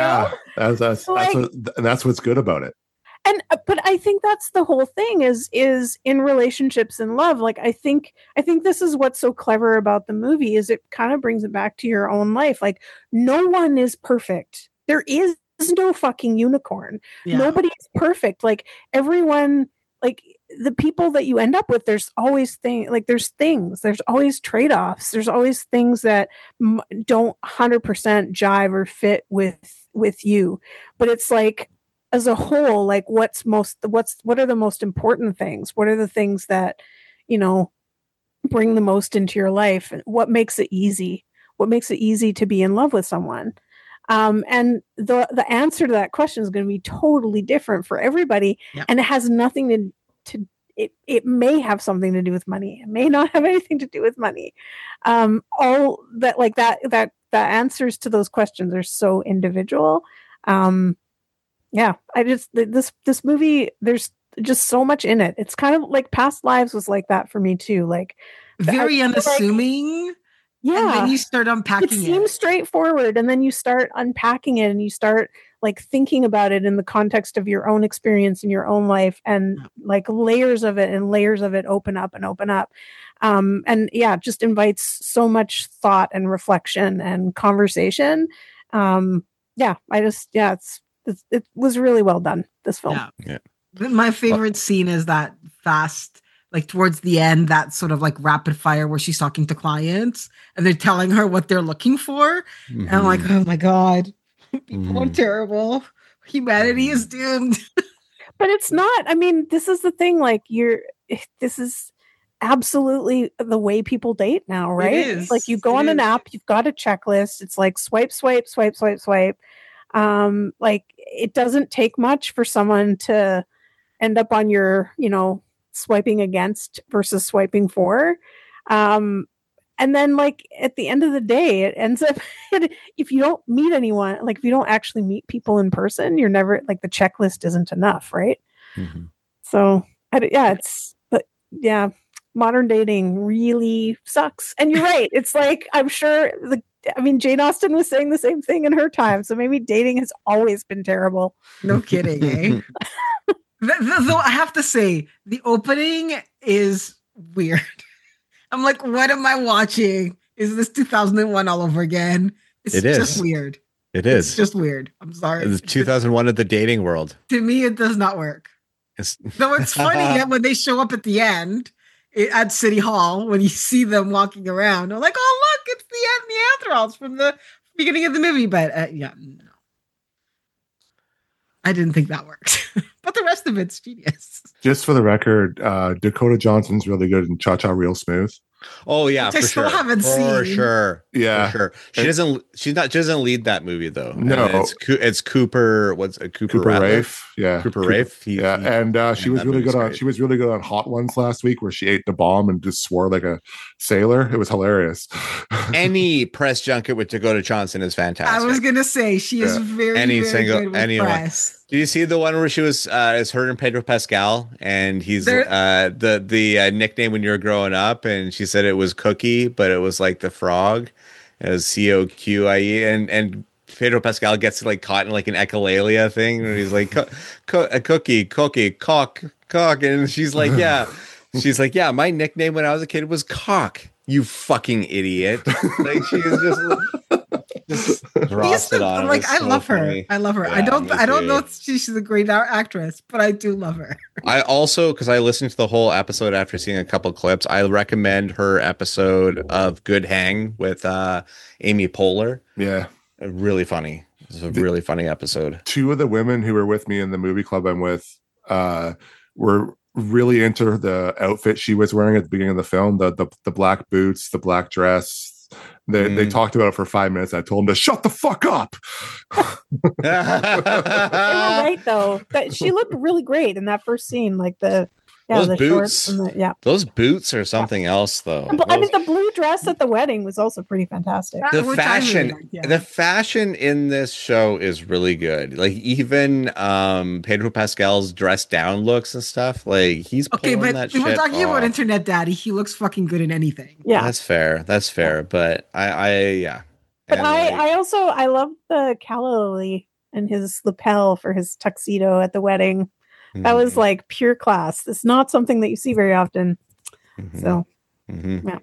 That's what's good about it. But I think that's the whole thing is in relationships and love. Like, I think this is what's so clever about the movie is it kind of brings it back to your own life. Like, no one is perfect. There is no fucking unicorn. Yeah. Nobody is perfect. Like, everyone, like the people that you end up with, there's always there's always trade-offs. There's always things that don't 100% jive or fit with you. But it's like, as a whole, like, what are the most important things? What are the things that, bring the most into your life? What makes it easy? What makes it easy to be in love with someone? And the answer to that question is going to be totally different for everybody. Yep. And it has nothing to it may have something to do with money. It may not have anything to do with money. All that, like that the answers to those questions are so individual. Yeah, this movie, there's just so much in it. It's kind of like Past Lives was like that for me too. Like, very unassuming. Like, yeah. And then you start unpacking it. It seems straightforward, and then you start unpacking it, and you start like thinking about it in the context of your own experience in your own life, and like layers of it open up. And yeah, just invites so much thought and reflection and conversation. It was really well done, this film. Yeah. My favorite scene is that fast, like towards the end, that sort of like rapid fire where she's talking to clients and they're telling her what they're looking for. Mm-hmm. And I'm like, oh my God, people are terrible. Humanity is doomed. But it's not. I mean, this is the thing. Like, this is absolutely the way people date now, right? It is. Like, you go on an app, you've got a checklist. It's like swipe. Like, it doesn't take much for someone to end up on your, swiping against versus swiping for. And then, like, at the end of the day, it ends up, if you don't meet anyone, like, if you don't actually meet people in person, you're never, like, the checklist isn't enough, right? Mm-hmm. So, modern dating really sucks. And you're right. It's like, I'm sure Jane Austen was saying the same thing in her time. So maybe dating has always been terrible. No kidding, eh? Though I have to say, the opening is weird. I'm like, what am I watching? is this 2001 all over again? It's It is. just weird. It is. It's just weird. I'm sorry. It's 2001 of the dating world. To me, it does not work. Though it's funny that when they show up at the end at City Hall, when you see them walking around, they're like, "Oh, look, it's the Neanderthals from the beginning of the movie." But no, I didn't think that worked. But the rest of it's genius. Just for the record, Dakota Johnson's really good in Cha Cha Real Smooth. Oh yeah, Which I still haven't for seen. sure. Yeah. For sure. She doesn't lead that movie though. No. And it's Cooper. What's it? Cooper Rafe? Yeah. Cooper Rafe. She was really good on. She was really good on Hot Ones last week, where she ate the bomb and just swore like a sailor. It was hilarious. Any press junket with Dakota Johnson is fantastic. I was gonna say she is very good with press. Did you see the one where she was it's her and Pedro Pascal, and he's the nickname when you were growing up, and she said it was Cookie, but it was like the frog. It was Coquie, and Pedro Pascal gets like caught in like an echolalia thing, and he's like a cookie, cock, and she's like, yeah, my nickname when I was a kid was Cock. You fucking idiot! Like she is just drops it on. Like I love her. I love her. Yeah, I don't know if she's a great actress, but I do love her. I also, because I listened to the whole episode after seeing a couple clips, I recommend her episode of Good Hang with Amy Poehler. Yeah, really funny. It's a really funny episode. Two of the women who were with me in the movie club I'm with were really into the outfit she was wearing at the beginning of the film, the black boots, the black dress. They talked about it for 5 minutes. I told them to shut the fuck up. They were right though. That she looked really great in that first scene, like the boots. Shorts and those boots are something else though. I mean, the blue dress at the wedding was also pretty fantastic. The fashion in this show is really good. Like even Pedro Pascal's dressed down looks and stuff. Like he's okay, but we're talking about Internet Daddy. He looks fucking good in anything. Yeah, that's fair. But I But I love the calla lily and his lapel for his tuxedo at the wedding. That was like pure class. It's not something that you see very often. So, yeah.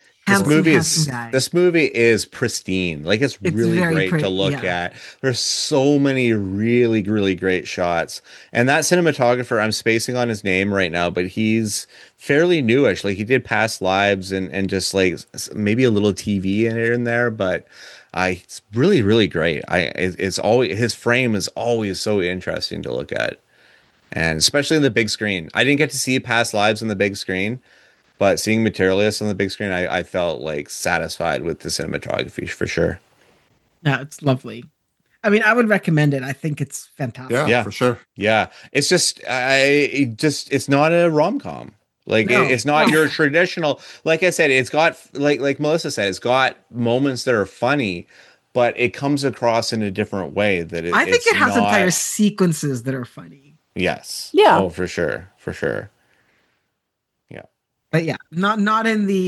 This movie is pristine. Like it's really great to look at. There's so many really, really great shots. And that cinematographer, I'm spacing on his name right now, but he's fairly newish. Like he did Past Lives and just like maybe a little TV in there, but it's really, really great. It's always, his frame is always so interesting to look at. And especially in the big screen. I didn't get to see Past Lives on the big screen, but seeing Materialist on the big screen, I felt like satisfied with the cinematography for sure. Yeah, it's lovely. I mean, I would recommend it. I think it's fantastic. Yeah, for sure. Yeah. It's just, it's not a rom-com. Like it's not your traditional, like I said, it's got, like Melissa said, it's got moments that are funny, but it comes across in a different way that I think it has entire sequences that are funny. Yes. Yeah. Oh, for sure. Yeah. But yeah, not in the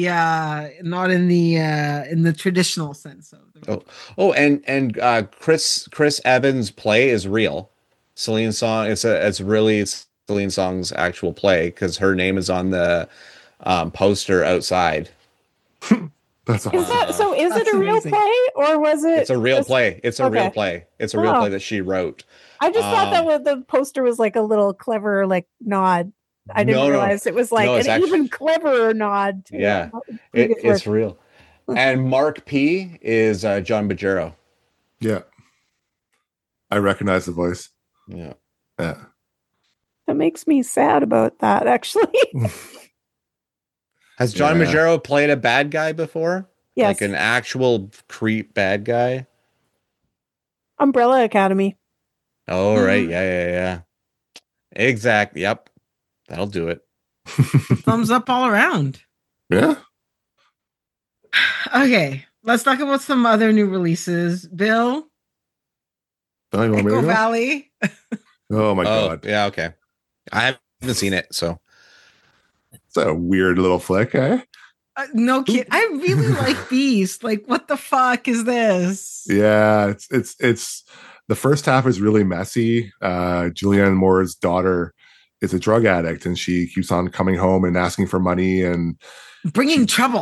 traditional sense of. And Chris Evans' play is real. Celine Song. It's really Celine Song's actual play because her name is on the poster outside. That's awesome. Is it a real play or was it? It's a real play. It's a real play. It's a real play that she wrote. I just thought that the poster was like a little clever like nod. I didn't realize it was like an even cleverer nod. It's real. And Mark P is John Bajero. Yeah, I recognize the voice. Yeah. That makes me sad about that. Actually, has John Bajero played a bad guy before? Yes, like an actual creep bad guy. Umbrella Academy. Oh, right. Yeah. Exactly. Yep. That'll do it. Thumbs up all around. Yeah. Okay. Let's talk about some other new releases. Bill? Echo Valley. Oh, my God. Yeah, okay. I haven't seen it, so. It's a weird little flick, eh? No kid. I really like Beast. Like, what the fuck is this? Yeah, it's the first half is really messy. Julianne Moore's daughter is a drug addict, and she keeps on coming home and asking for money and bringing trouble.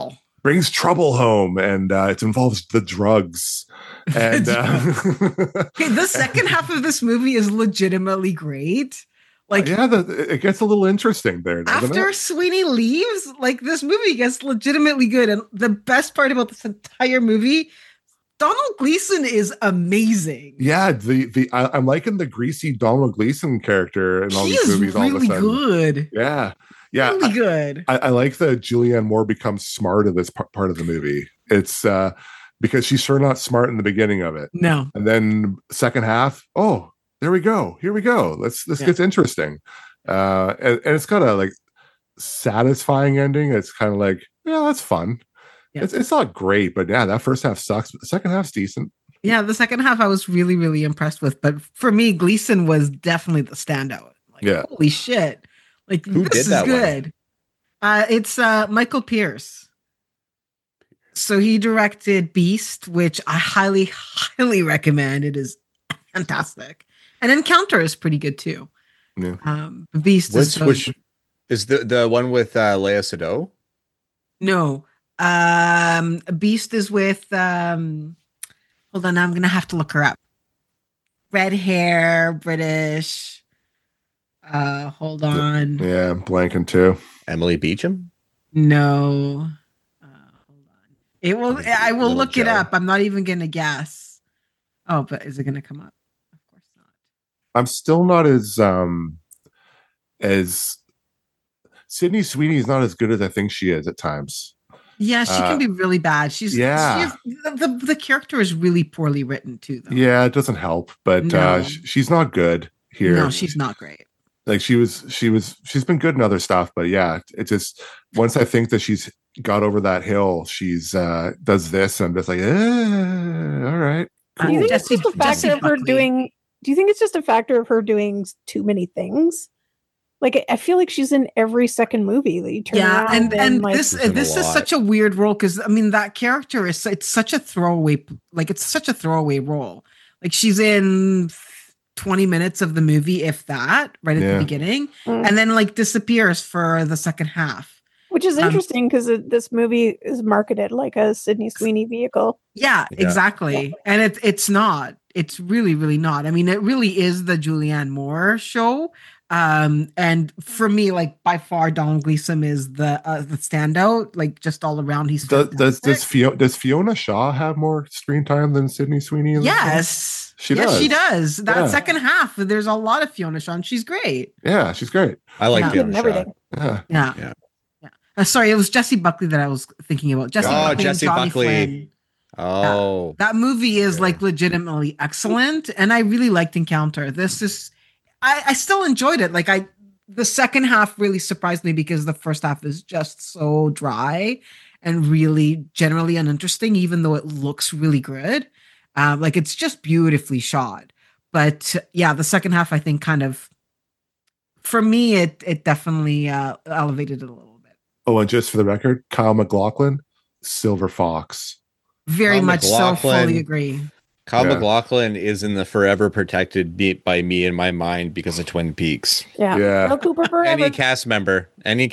brings trouble home, and it involves the drugs. And okay, the second half of this movie is legitimately great. Like, yeah, it gets a little interesting there. After Sweeney leaves, like this movie gets legitimately good. And the best part about this entire movie, Donald Gleason is amazing. Yeah, I'm liking the greasy Donald Gleason character in all these movies. Really all of a sudden, good. Yeah, really good. I like that Julianne Moore becomes smart in this part of the movie. It's because she's sure not smart in the beginning of it. No, and then second half, oh, there we go. Here we go. This gets interesting. And it's got a like satisfying ending. It's kind of like, yeah, that's fun. Yeah. It's not great, but yeah, that first half sucks, but the second half's decent. Yeah, the second half I was really, really impressed with. But for me, Gleason was definitely the standout. Like, holy shit. Like, who this did that is good. It's Michael Pierce. So he directed Beast, which I highly, highly recommend. It is fantastic. And Encounter is pretty good too. Yeah. Beast which is the one with Lea Seydoux? No. Beast is with hold on, I'm gonna have to look her up. Red hair, British. Hold on. Yeah, I'm blanking too. Emily Beecham? No. Hold on. I will look it up. I'm not even gonna guess. Oh, but is it gonna come up? Of course not. I'm still not as Sydney Sweeney is not as good as I think she is at times. Yeah, she can be really bad. The character is really poorly written too, though. Yeah, it doesn't help, but she's not good here. No, she's not great. Like she's been good in other stuff, but yeah, it just once I think that she's got over that hill, she's does this, and I'm just like, all right. Cool. Do you think it's just a factor of her doing? Do you think it's just a factor of her doing too many things? Like, I feel like she's in every second movie that you turn around. And like, this is such a weird role because I mean that character it's such a throwaway, like it's such a throwaway role. Like she's in 20 minutes of the movie, if that, right at the beginning, and then like disappears for the second half. Which is interesting because this movie is marketed like a Sydney Sweeney vehicle. Yeah, exactly. Yeah. And it's not. It's really, really not. I mean, it really is the Julianne Moore show. And for me, like by far, Donald Gleason is the standout. Like just all around, he's does Fiona Shaw have more screen time than Sydney Sweeney? Yes, she does. That second half, there's a lot of Fiona Shaw, and she's great. Yeah, she's great. I like Fiona Shaw. Yeah. Sorry, it was Jessie Buckley that I was thinking about. Jessie Buckley. Flynn. Oh, that movie is like legitimately excellent, and I really liked Encounter. This is. I still enjoyed it. Like the second half really surprised me because the first half is just so dry and really generally uninteresting, even though it looks really good. Like it's just beautifully shot. But yeah, the second half, I think kind of, for me, it definitely elevated it a little bit. Oh, and just for the record, Kyle MacLachlan, Silver Fox. Very much so, fully agree. Kyle MacLachlan is in the forever protected by me in my mind because of Twin Peaks. Yeah. No Cooper forever. Any cast member,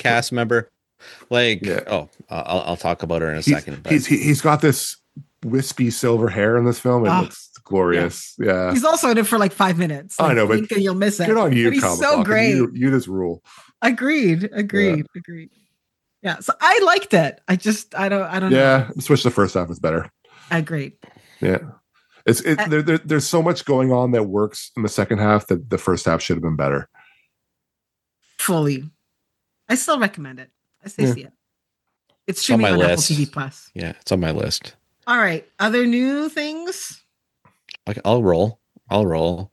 like I'll talk about her in a second. But. He's got this wispy silver hair in this film, and it's glorious. Yeah. He's also in it for like 5 minutes. Like, I know, but you'll miss it. Good on you, but he's so great. You just rule. Agreed. Yeah. So I liked it. I don't know. Yeah. Switch the first half is better. Agreed. Yeah. There's so much going on that works in the second half that the first half should have been better. Fully. I still recommend it. I say see it. It's streaming on Apple TV Plus. Yeah, it's on my list. All right. Other new things? I'll roll. Do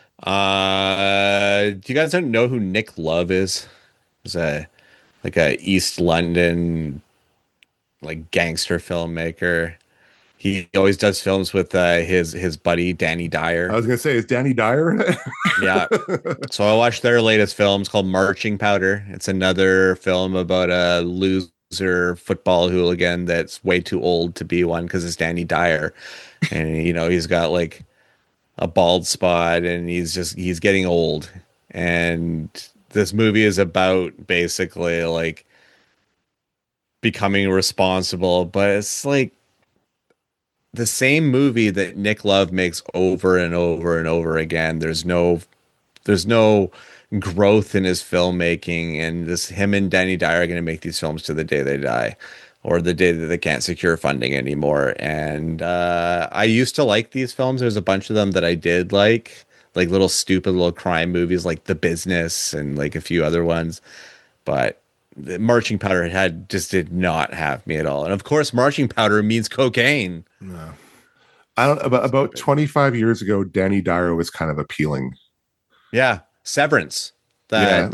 you guys don't know who Nick Love is? He's a East London gangster filmmaker. He always does films with his buddy Danny Dyer. I was gonna say, is Danny Dyer in it? Yeah. So I watched their latest film. It's called Marching Powder. It's another film about a loser football hooligan that's way too old to be one because it's Danny Dyer, and he's got like a bald spot, and he's getting old. And this movie is about basically becoming responsible, but it's like the same movie that Nick Love makes over and over and over again. There's no growth in his filmmaking, and him and Danny Dyer are going to make these films to the day they die, or the day that they can't secure funding anymore. And I used to like these films. There's a bunch of them that I did like little stupid little crime movies like The Business and like a few other ones. But the Marching Powder just did not have me at all. And of course, marching powder means cocaine. No. I don't about 25 years ago, Danny Dyer was kind of appealing. Yeah. Severance. That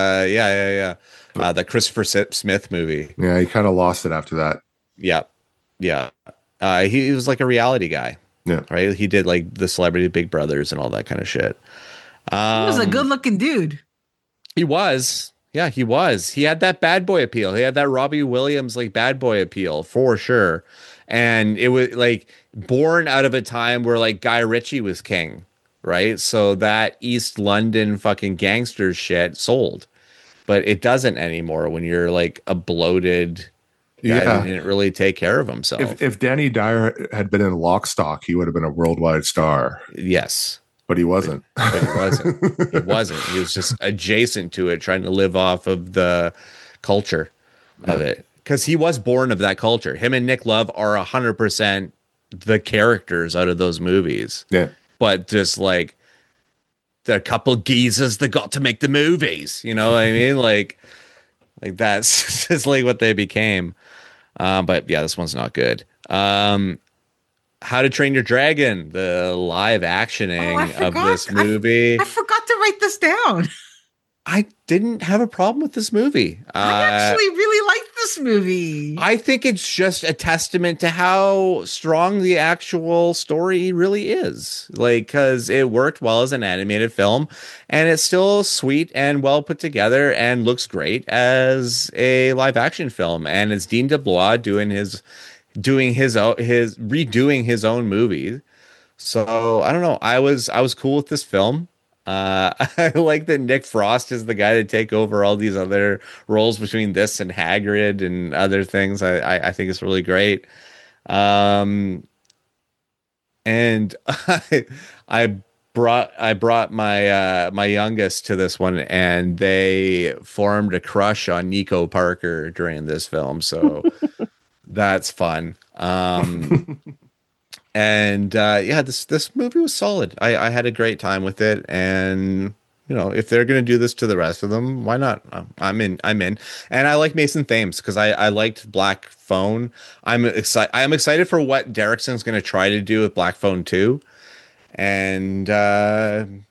the Christopher Smith movie. Yeah, he kind of lost it after that. Yeah. He was like a reality guy. Yeah. Right. He did like the Celebrity Big Brothers and all that kind of shit. He was a good looking dude. He was. Yeah, he was. He had that bad boy appeal. He had that Robbie Williams like bad boy appeal for sure. And it was like born out of a time where like Guy Ritchie was king, right? So that East London fucking gangster shit sold. But it doesn't anymore when you're like a bloated guy that didn't really take care of himself. If Danny Dyer had been in Lock, Stock, he would have been a worldwide star. Yes. But he wasn't. But he wasn't. He wasn't. He was just adjacent to it, trying to live off of the culture of it. Because he was born of that culture. Him and Nick Love are 100% the characters out of those movies. Yeah. But just like the couple geezers that got to make the movies. You know what I mean? Like that's just like what they became. But yeah, this one's not good. How to Train Your Dragon, the live actioning of this movie. I forgot to write this down. I didn't have a problem with this movie. I actually really liked this movie. I think it's just a testament to how strong the actual story really is. Like, because it worked well as an animated film, and it's still sweet and well put together and looks great as a live action film. And it's Dean DeBlois redoing his own movie. So I don't know. I was cool with this film. I like that Nick Frost is the guy to take over all these other roles between this and Hagrid and other things. I think it's really great. And I brought my youngest to this one, and they formed a crush on Nico Parker during this film. So that's fun. And this movie was solid. I had a great time with it, and you know, if they're gonna do this to the rest of them, why not? I'm in. And I like Mason Thames because I liked Black Phone. I'm excited for what Derrickson's gonna try to do with Black Phone 2, and the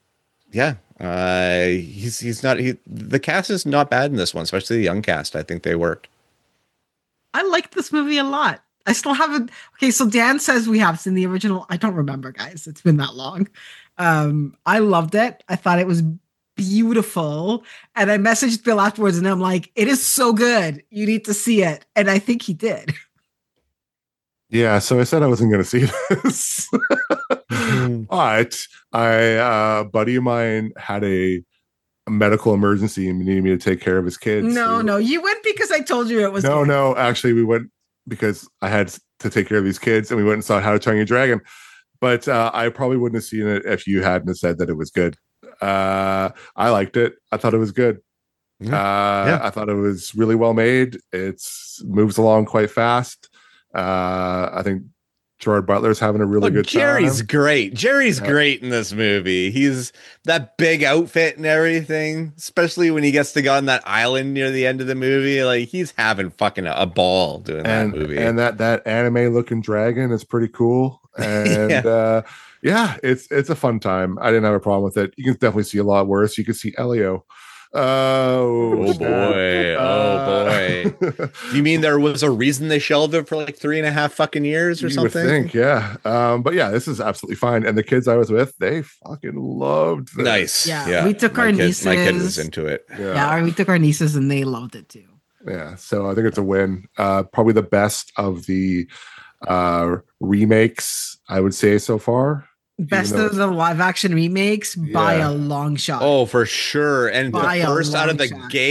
cast is not bad in this one, especially the young cast. I think they worked. I liked this movie a lot. I still haven't. Okay, so Dan says we have seen the original. I don't remember, guys. It's been that long. I loved it. I thought it was beautiful. And I messaged Bill afterwards, and I'm like, it is so good. You need to see it. And I think he did. Yeah, so I said I wasn't going to see this. But a buddy of mine had a medical emergency and needed me to take care of his kids. No, you went because I told you it was. No, actually, we went because I had to take care of these kids, and we went and saw How to Train Your Dragon. But I probably wouldn't have seen it if you hadn't said that it was good. I liked it. I thought it was good. I thought it was really well made. It moves along quite fast. I think Gerard Butler's having a really good time. Jerry's great. Jerry's great in this movie. He's that big outfit and everything, especially when he gets to go on that island near the end of the movie. Like, he's having fucking a ball doing that movie. And that anime looking dragon is pretty cool. And it's a fun time. I didn't have a problem with it. You can definitely see a lot worse. You can see Elio. Oh boy. You mean there was a reason they shelved it for like 3.5 fucking years or something? Would think, yeah. But yeah, this is absolutely fine. And the kids I was with, they fucking loved this. Nice. Yeah. We took our nieces. My kid was into it. Yeah, we took our nieces and they loved it too. Yeah. So I think it's a win. Probably the best of the remakes, I would say, so far. Best of the live action remakes by a long shot. Oh, for sure. And the first out of the gate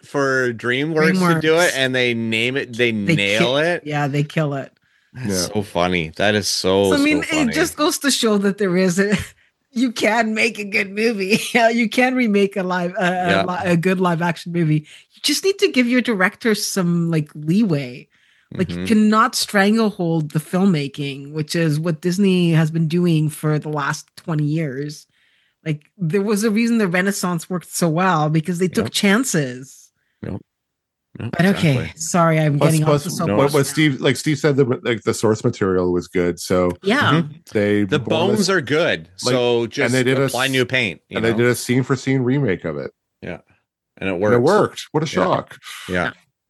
for DreamWorks to do it, and they name it. They nail it. Yeah, they kill it. That's so funny. That is so. I mean, so funny. it just goes to show that there is you can make a good movie. You can remake a good live action movie. You just need to give your director some like leeway. Like you cannot stranglehold the filmmaking, which is what Disney has been doing for the last 20 years. Like there was a reason the Renaissance worked so well because they took chances. But okay, sorry, I'm getting off the soapbox. What Steve said, the source material was good. So the bones are good. So just apply new paint. They did a scene for scene remake of it. Yeah, and it worked. What a shock! Yeah.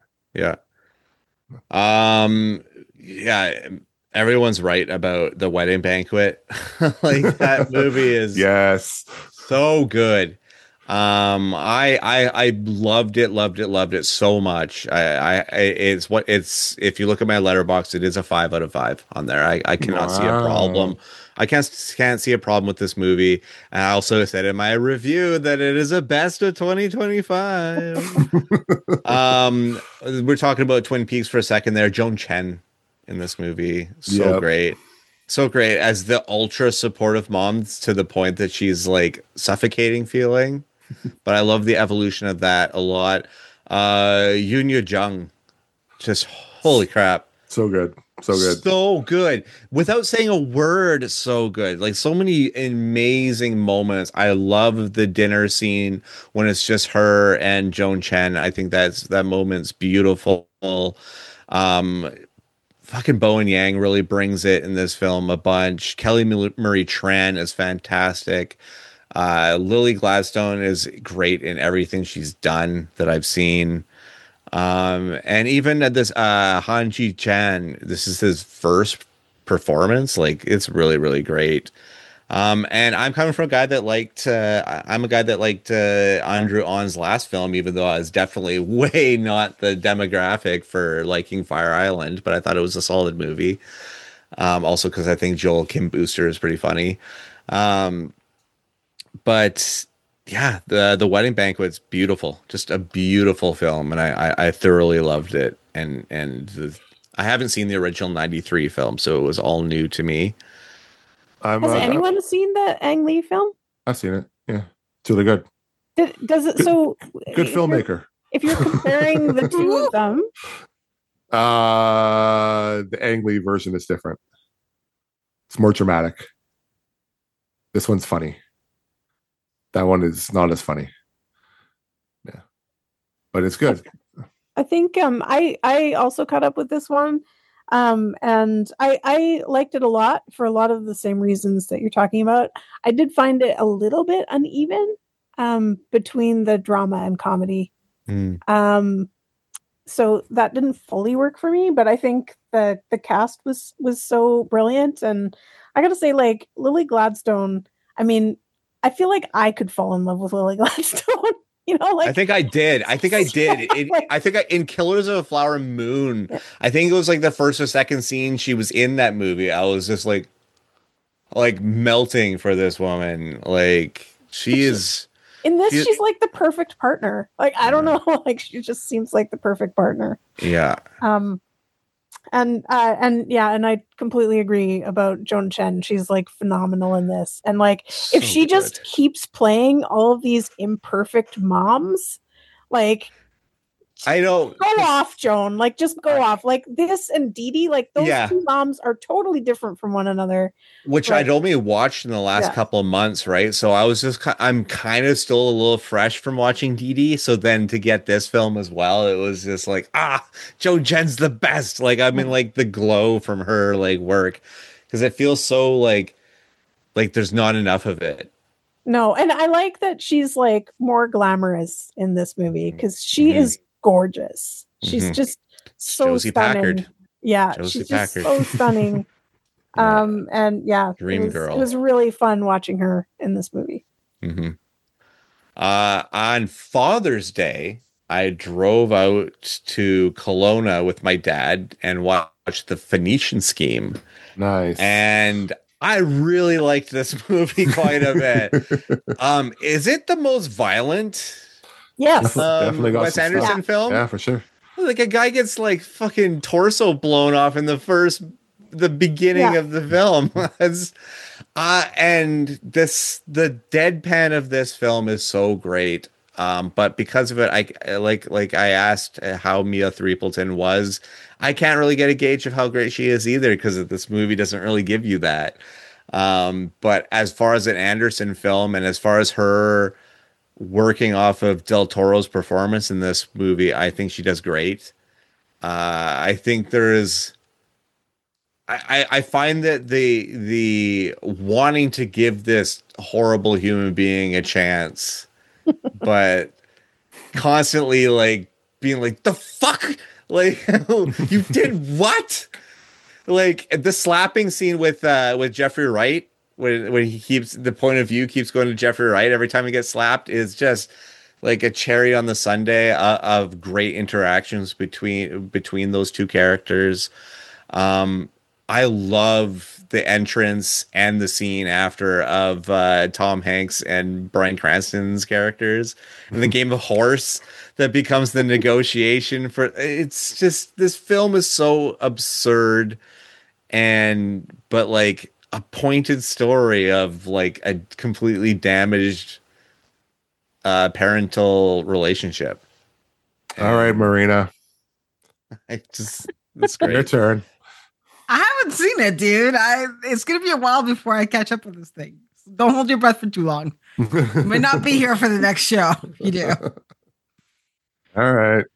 Everyone's right about The Wedding Banquet. Like that movie is so good. I loved it so much. It's if you look at my letterbox, it is a 5 out of 5 on there. I cannot see a problem. I can't see a problem with this movie. And I also said in my review that it is a best of 2025. We're talking about Twin Peaks for a second there. Joan Chen in this movie, great. So great as the ultra supportive mom to the point that she's like suffocating feeling. But I love the evolution of that a lot. Yoon Yoo-jung, just holy crap. So good. So good. Without saying a word, so good. Like so many amazing moments. I love the dinner scene when it's just her and Joan Chen. I think that moment's beautiful. Fucking Bowen Yang really brings it in this film a bunch. Kelly Marie Tran is fantastic. Lily Gladstone is great in everything she's done that I've seen. And even at this Han Ji Chan, this is his first performance. Like it's really, really great. And I'm coming from a guy that liked Andrew On's last film, even though I was definitely way not the demographic for liking Fire Island, but I thought it was a solid movie. Also because I think Joel Kim Booster is pretty funny. But yeah, the Wedding Banquet's beautiful, just a beautiful film, and I thoroughly loved it. And I haven't seen the original '93 film, so it was all new to me. Has anyone seen the Ang Lee film? I've seen it. Yeah, it's really good. Does it? So good filmmaker. If you're comparing the two of them, the Ang Lee version is different. It's more dramatic. This one's funny. That one is not as funny. Yeah, but it's good. I think I also caught up with this one. And I liked it a lot for a lot of the same reasons that you're talking about. I did find it a little bit uneven between the drama and comedy. So that didn't fully work for me, but I think the cast was so brilliant. And I gotta say, like Lily Gladstone, I mean, I feel like I could fall in love with Lily Gladstone. You know, like I think I did. I think in Killers of a Flower Moon, I think it was like the first or second scene she was in that movie. I was just like melting for this woman. Like she is in this. She's like the perfect partner. Like I don't know. Like she just seems like the perfect partner. Yeah. And I completely agree about Joan Chen. She's like phenomenal in this. And like if she just keeps playing all of these imperfect moms, like I know. Go off, Joan. Like just go off. Like this and Dee Dee, like those two moms are totally different from one another. Which I'd only watched in the last couple of months, right? So I'm kind of still a little fresh from watching Dee Dee. So then to get this film as well, it was just like, Joan Chen's the best. Like I'm in like the glow from her like work. Because it feels so like there's not enough of it. No, and I like that she's like more glamorous in this movie because she is gorgeous. She's just so Josie stunning. Packard. Yeah, Josie she's Packard. just so stunning. And yeah, Dream girl. It was really fun watching her in this movie. On Father's Day, I drove out to Kelowna with my dad and watched The Phoenician Scheme. Nice. And I really liked this movie quite a bit. Is it the most violent? Yes. Definitely got Wes some Anderson stuff. film. Yeah, for sure. Like a guy gets like fucking torso blown off in the beginning of the film. And the deadpan of this film is so great. But because of it, I asked how Mia Threepleton was. I can't really get a gauge of how great she is either because this movie doesn't really give you that. But as far as an Anderson film and as far as her working off of Del Toro's performance in this movie, I think she does great. I think there is. I find that the wanting to give this horrible human being a chance, but constantly like being like the fuck, like you did what? Like the slapping scene with Jeffrey Wright when he keeps the point of view keeps going to Jeffrey Wright every time he gets slapped is just like a cherry on the sundae of great interactions between those two characters. I love the entrance and the scene after of Tom Hanks and Bryan Cranston's characters in the game of horse that becomes the negotiation for. It's just this film is so absurd but like a pointed story of like a completely damaged parental relationship. All right, Marina. It's great. Your turn. I haven't seen it, dude. It's gonna be a while before I catch up with this thing. Don't hold your breath for too long. I may not be here for the next show. You do. All right.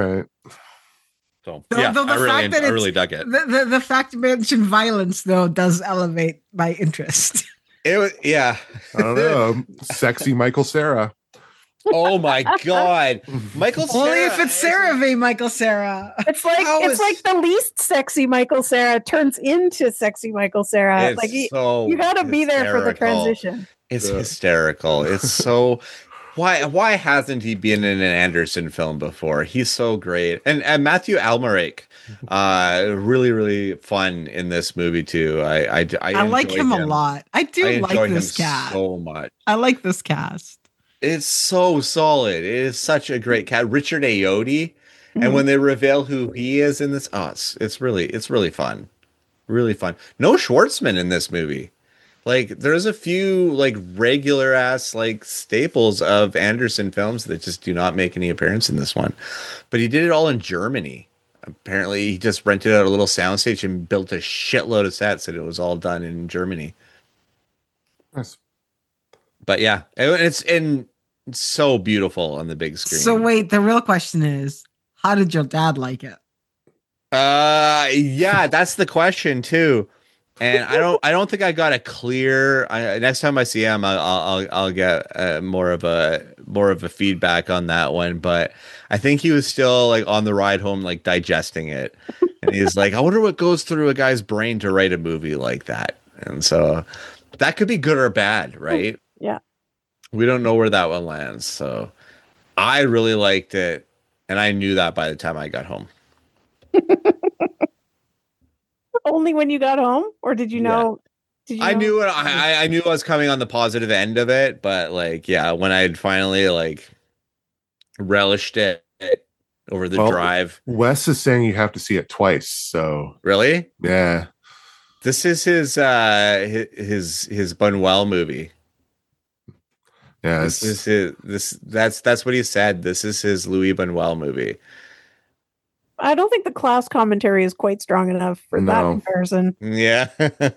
So I really dug it. The fact you mentioned violence though does elevate my interest. It was, yeah. I don't know. Sexy Michael Cera. Oh my god, Michael Cera. Only if it's Sarah v. Michael Cera. It's like the least sexy Michael Cera turns into sexy Michael Cera. Like you got to be there for the transition. It's hysterical. It's so. Why hasn't he been in an Anderson film before? He's so great, and Matthew Almeric, really really fun in this movie too. I like him a lot. I like this cast so much. I like this cast. It's so solid. It is such a great cat. Richard Ayoade. And when they reveal who he is in this, it's really fun. Really fun. No Schwartzman in this movie. Like there's a few like regular ass like staples of Anderson films that just do not make any appearance in this one. But he did it all in Germany. Apparently he just rented out a little soundstage and built a shitload of sets and it was all done in Germany. Nice. But yeah, it's so beautiful on the big screen. So wait, the real question is, how did your dad like it? Yeah, that's the question too. And I don't think I got a clear. Next time I see him, I'll get more of a feedback on that one. But I think he was still like on the ride home, like digesting it, and he's like, I wonder what goes through a guy's brain to write a movie like that. And so that could be good or bad, right? Yeah. We don't know where that one lands. So I really liked it. And I knew that by the time I got home. Only when you got home? Or did you know? Yeah. I knew it. I knew I was coming on the positive end of it. But like, yeah, when I had finally like relished it over the drive. Wes is saying you have to see it twice. So really? Yeah. This is his Buñuel movie. Yeah, that's what he said. This is his Louis Buñuel movie. I don't think the Klaus commentary is quite strong enough for that comparison. Yeah.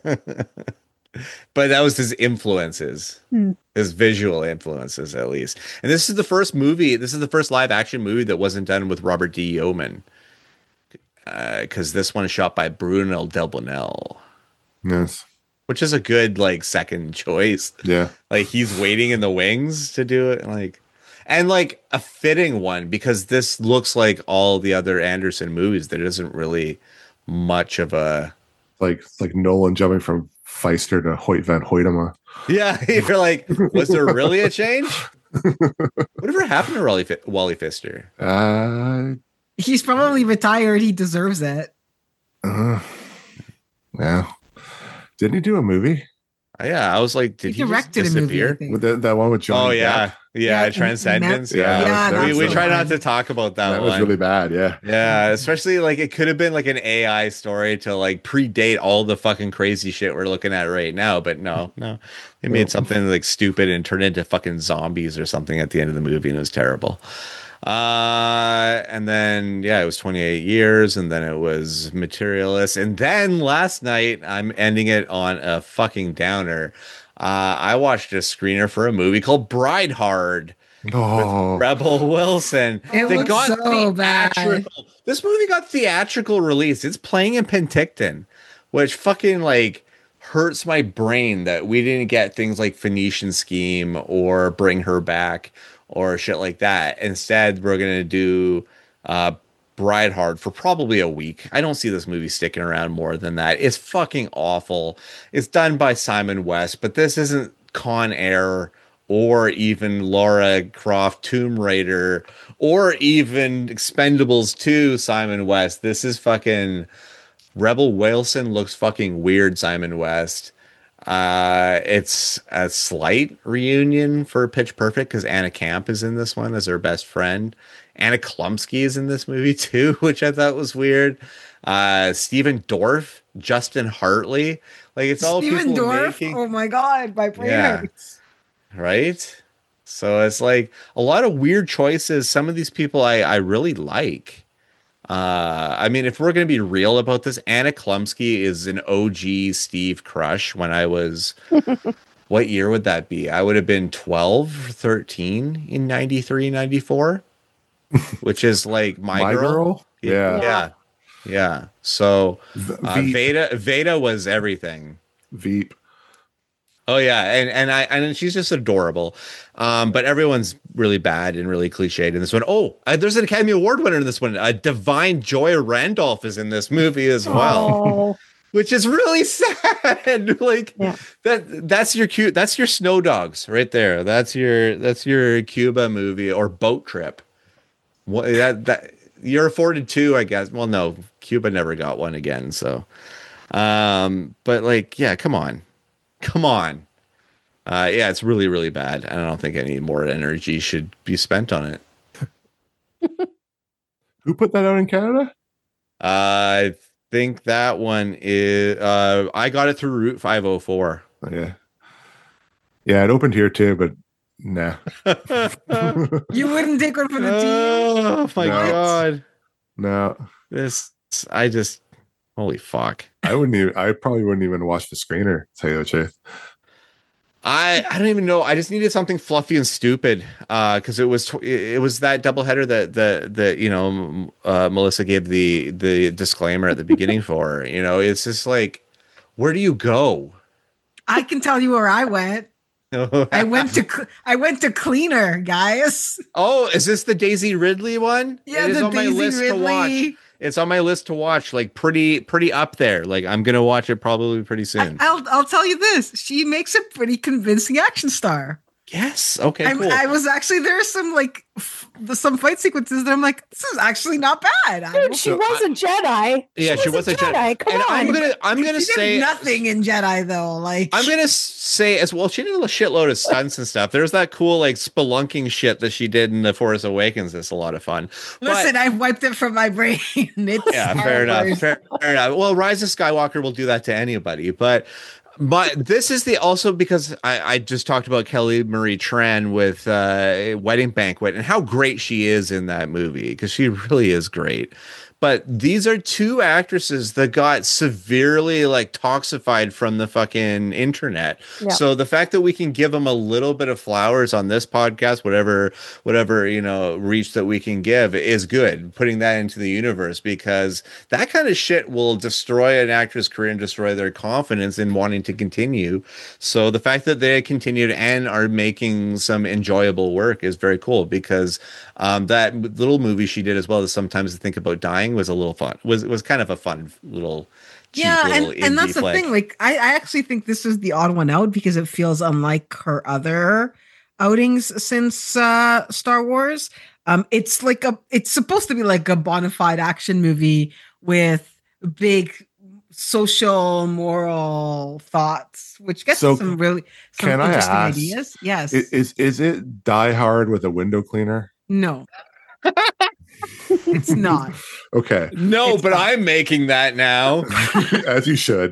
But that was his influences, his visual influences, at least. And this is the first live action movie that wasn't done with Robert D. Yeoman. Because this one is shot by Bruno Del Bonell. Yes. Which is a good like second choice. Yeah. Like he's waiting in the wings to do it. And a fitting one because this looks like all the other Anderson movies. There isn't really much of a like Nolan jumping from Feister to Hoyt van Hoytema. Yeah, you're like, was there really a change? Whatever happened to Wally Pfister? He's probably retired. He deserves it. Yeah. Didn't he do a movie? Yeah, I was like, did he directed just a movie? I disappear? think. With that one with Johnny Depp. Yeah, Transcendence. Yeah, Yeah, that we was try the not one. to talk about that. That was one. really bad. Yeah. Yeah, especially like it could have been like an AI story to like predate all the fucking crazy shit we're looking at right now, but no, they made something like stupid and turned into fucking zombies or something at the end of the movie, and it was terrible. And then it was 28 years, and then it was Materialist, and then last night I'm ending it on a fucking downer. I watched a screener for a movie called Bride Hard. Oh, Rebel Wilson. It looks so bad. This movie got theatrical release. It's playing in Penticton, which fucking like hurts my brain that we didn't get things like Phoenician Scheme or Bring Her Back or shit like that. Instead, we're gonna do Bride Hard for probably a week. I don't see this movie sticking around more than that. It's fucking awful. It's done by Simon West, but this isn't Con Air or even Lara Croft Tomb Raider or even Expendables 2 Simon West. This is fucking Rebel Wilson looks fucking weird, Simon West. It's a slight reunion for Pitch Perfect because Anna Camp is in this one as her best friend. Anna Klumsky is in this movie too, which I thought was weird. Stephen Dorff, Justin Hartley, like it's all Stephen people Dorff. making. Oh my god, my brain hurts. Right? So it's like a lot of weird choices. Some of these people I really like. I mean, if we're going to be real about this, Anna Klumsky is an OG Steve crush when I was, what year would that be? I would have been 12, 13 in 93, 94, which is like my girl. Yeah. So Veda was everything. Veep. Oh yeah, and she's just adorable, but everyone's really bad and really cliched in this one. Oh, there's an Academy Award winner in this one. Divine Joy Randolph is in this movie as well, which is really sad. Like that's your cute. That's your Snow Dogs right there. That's your Cuba movie or Boat Trip. What that you're afforded two, I guess. Well, no, Cuba never got one again. So, but like, yeah, come on. It's really, really bad. I don't think any more energy should be spent on it. Who put that out in Canada? I think that one is, I got it through Route 504. Yeah, it opened here too, but nah. You wouldn't take one for the team? Oh my God. No. Holy fuck. I probably wouldn't even watch the screener, to tell you the truth. I don't even know. I just needed something fluffy and stupid because it was that doubleheader that Melissa gave the disclaimer at the beginning for. It's just like, where do you go? I can tell you where I went. I went to Cleaner, guys. Oh, is this the Daisy Ridley one? Yeah, it is the on my Daisy list Ridley. to watch. It's on my list to watch, like pretty up there. Like I'm gonna watch it probably pretty soon. I'll tell you this: she makes a pretty convincing action star. Yes. Okay. Cool. I was actually there are some like some fight sequences that I'm like, this is actually not bad. Dude, she was a Jedi. Yeah, she was a Jedi. Come on. I'm gonna say did nothing in Jedi though. Like I'm gonna say as well. She did a shitload of stunts and stuff. There's that cool like spelunking shit that she did in The Force Awakens. That's a lot of fun. Listen, I've wiped it from my brain. Fair enough. Fair enough. Well, Rise of Skywalker will do that to anybody, but this is also because I just talked about Kelly Marie Tran with Wedding Banquet and how great she is in that movie because she really is great. But these are two actresses that got severely like toxified from the fucking internet. Yeah. So the fact that we can give them a little bit of flowers on this podcast, whatever, reach that we can give is good. Putting that into the universe because that kind of shit will destroy an actress' career and destroy their confidence in wanting to continue. So the fact that they continued and are making some enjoyable work is very cool because that little movie she did as well as Sometimes I Think About Dying was a little fun. Was kind of a fun little and that's the thing. Like I actually think this is the odd one out because it feels unlike her other outings since Star Wars. It's like it's supposed to be like a bona fide action movie with big social moral thoughts, which gets So, some can I interesting ask, ideas. Yes. Is it Die Hard with a window cleaner? No. It's not. Okay. No, It's but not. I'm making that now. As you should.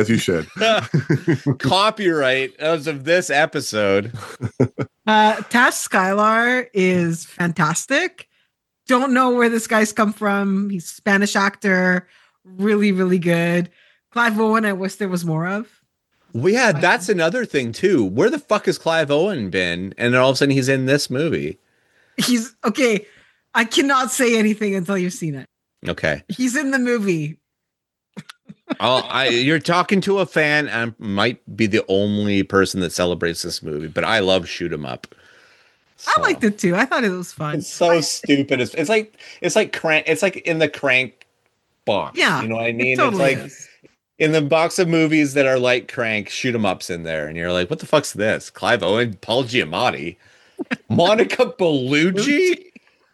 Copyright as of this episode. Tash Skylar is fantastic. Don't know where this guy's come from. He's a Spanish actor. Really, really good. Clive Owen, I wish there was more of. Well, yeah, that's another thing too. Where the fuck has Clive Owen been? And then all of a sudden he's in this movie. He's okay. I cannot say anything until you've seen it. Okay. He's in the movie. You're talking to a fan, and I might be the only person that celebrates this movie, but I love Shoot 'em Up. So. I liked it too. I thought it was fun. It's so stupid. It's like crank. It's like in the Crank box. Yeah, you know what I mean. it totally it's like is. in the box of movies that are like Crank, Shoot 'em Ups in there, and you're like, what the fuck's this? Clive Owen, Paul Giamatti, Monica Bellucci.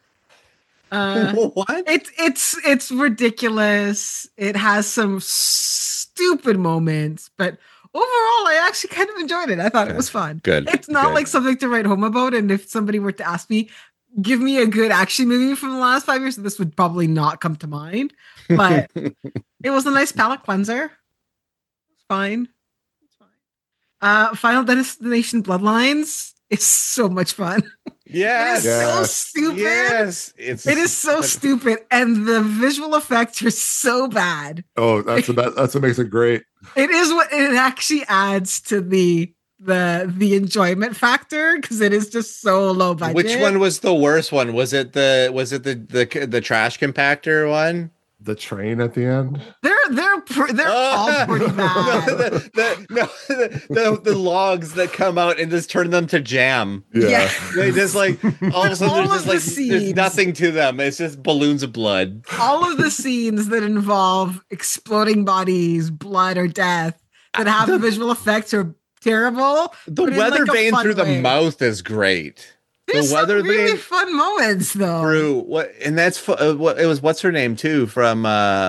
What? It's ridiculous. It has some stupid moments, but overall, I actually kind of enjoyed it. I thought it was fun. Good. It's not Good. like something to write home about. And if somebody were to ask me, give me a good action movie from the last 5 years, this would probably not come to mind. But it was a nice palate cleanser. It's fine. Final Destination Bloodlines is so much fun. Yes. It is so stupid. Yes. It is so stupid, and the visual effects are so bad. Oh, that's what makes it great. It is what it actually adds to the enjoyment factor because it is just so low budget. Which one was the worst one? Was it the trash compactor one? The train at the end. They're all pretty bad. The logs that come out and just turn them to jam. Yeah. They just like all of a sudden All there's of just like the scenes. there's nothing to them. It's just balloons of blood. All of the scenes that involve exploding bodies, blood, or death that have visual effects are terrible. The but in, weather like, a vein fun through way. the mouth is great. There's the some weather really vein fun moments though. through what, and that's what it was. What's her name too? From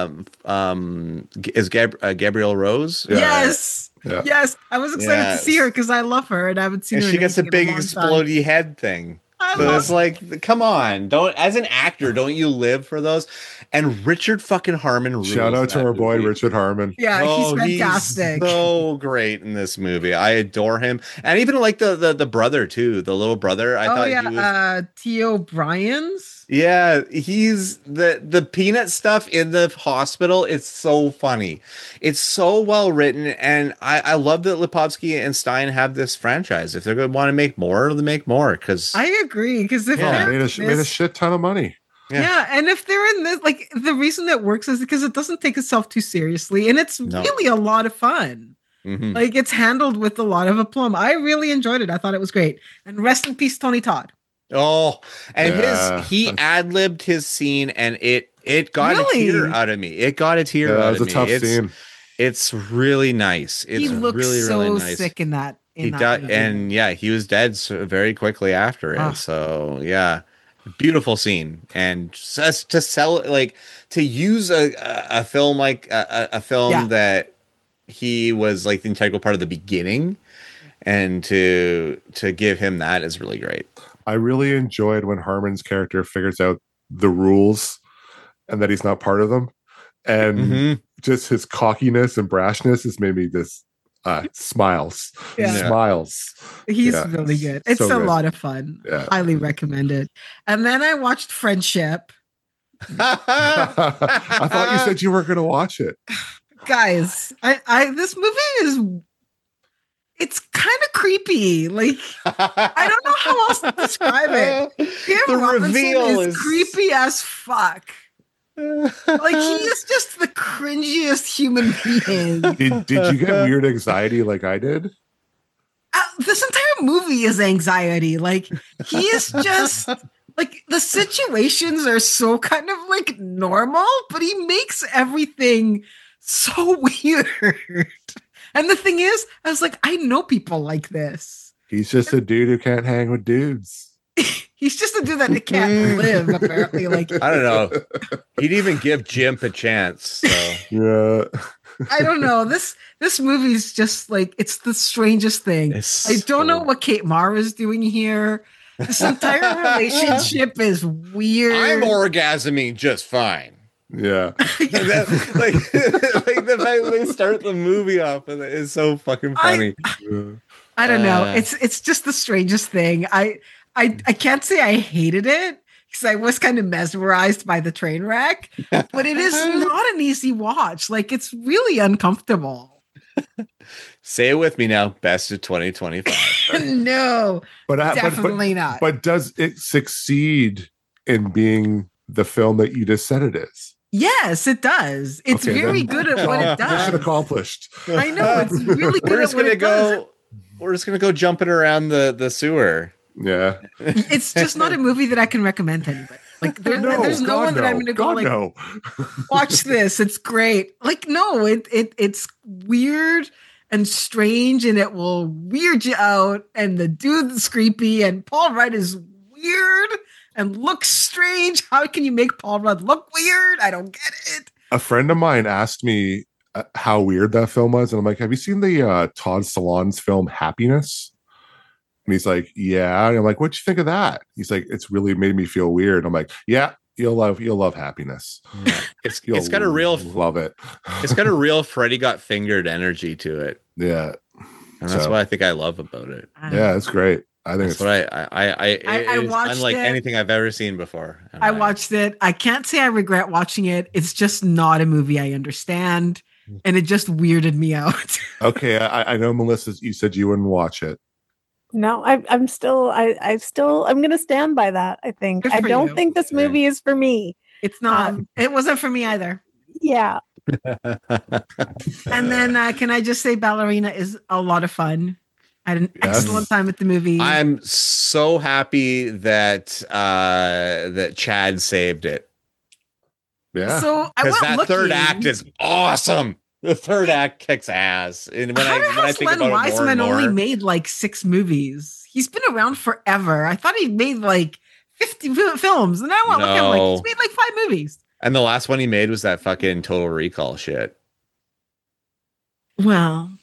is Gabrielle Rose? Yeah. Yes. Yeah. Yes. I was excited to see her because I love her and I haven't seen And her. she in gets a anything in big long time. explodey head thing. I So love it's like, come on, don't as an actor, don't you live for those? And Richard fucking Harmon rules. Shout out to that our boy movie. Richard Harmon. Yeah, he's fantastic. He's so great in this movie. I adore him, and even like the brother too, the little brother. I thought he was. T. O'Brien's. Yeah, he's the peanut stuff in the hospital. It's so funny. It's so well written, and I love that Lipovsky and Stein have this franchise. If they're going to want to make more, they'll make more. Because I agree. Because if Yeah. they're Made a shit ton of money. yeah, and if they're in this, like the reason that works is because it doesn't take itself too seriously, and it's really a lot of fun. Mhm. Like it's handled with a lot of aplomb. I really enjoyed it. I thought it was great. And rest in peace, Tony Todd. Oh, and Yeah. he ad-libbed his scene, and it got Really? a tear out of me. It got a tear Yeah, out it was of a me. tough scene. It's really nice. It's He looks really so really nice. sick in that. He died, and yeah, he was dead very quickly after it. Ah. So yeah, beautiful scene, and just to sell like to use a film like a film Yeah. that he was like the integral part of the beginning, and to give him that is really great. I really enjoyed when Harmon's character figures out the rules and that he's not part of them. And Mhm. just his cockiness and brashness has made me just smiles. Yeah. Smiles. He's Yeah, really good. It's so a good. lot of fun. Yeah. Highly recommend it. And then I watched Friendship. I thought you said you were going to watch it. Guys, I this movie is it's kind of creepy. Like I don't know how else to describe it. Tim The Robinson reveal is is creepy as fuck. Like he is just the cringiest human being. Did you get weird anxiety like I did? This entire movie is anxiety. Like he is just like the situations are so kind of like normal, but he makes everything so weird. And the thing is, I was like, I know people like this. He's just a dude who can't hang with dudes. He's just a dude that can't live, apparently. Like I don't know. He'd even give Jimp a chance. So Yeah. I don't know. This movie is just like, it's the strangest thing. I don't know what Kate Mara is doing here. This entire relationship is weird. I'm orgasming just fine. Yeah. like the fact they start the movie off with it is so fucking funny. I don't know. It's just the strangest thing. I can't say I hated it because I was kind of mesmerized by the train wreck, but it is not an easy watch. Like, it's really uncomfortable. Say it with me now. Best of 2025. No, definitely not. But does it succeed in being the film that you just said it is? Yes, it does. It's very good at what it does. Mission accomplished. I know, it's really good at what it does. We're just gonna go jumping around the sewer. Yeah. It's just not a movie that I can recommend to anybody. Like, there's no one that I'm gonna go like, watch this. It's great. Like, no, it's weird and strange, and it will weird you out. And the dude's creepy, and Paul Rudd is weird and looks strange. How can you make Paul Rudd look weird? I don't get it. A friend of mine asked me how weird that film was, and I'm like, have you seen the Todd Solondz film Happiness? And he's like, yeah. And I'm like, what'd you think of that? He's like, it's really made me feel weird. I'm like, yeah, you'll love Happiness. Yeah. It's got a real love it. It's got a real Freddy Got Fingered energy to it. Yeah. And that's what I think I love about it. Yeah, it's great. I think that's what I watched unlike anything I've ever seen before. I watched it. I can't say I regret watching it. It's just not a movie I understand, and it just weirded me out. Okay, I know, Melissa, you said you wouldn't watch it. No, I'm going to stand by that. I think I don't think this movie is for me. It's not. It wasn't for me either. Yeah. And then can I just say Ballerina is a lot of fun. I had an excellent time at the movie. I'm so happy that that Chad saved it. Yeah. So I went that looking. third act is awesome. The third act kicks ass. And when I think Len about Wiseman it more only made like 6 movies. He's been around forever. I thought he made like 50 films, and I went looking like he's made like 5 movies. And the last one he made was that fucking Total Recall shit. Well,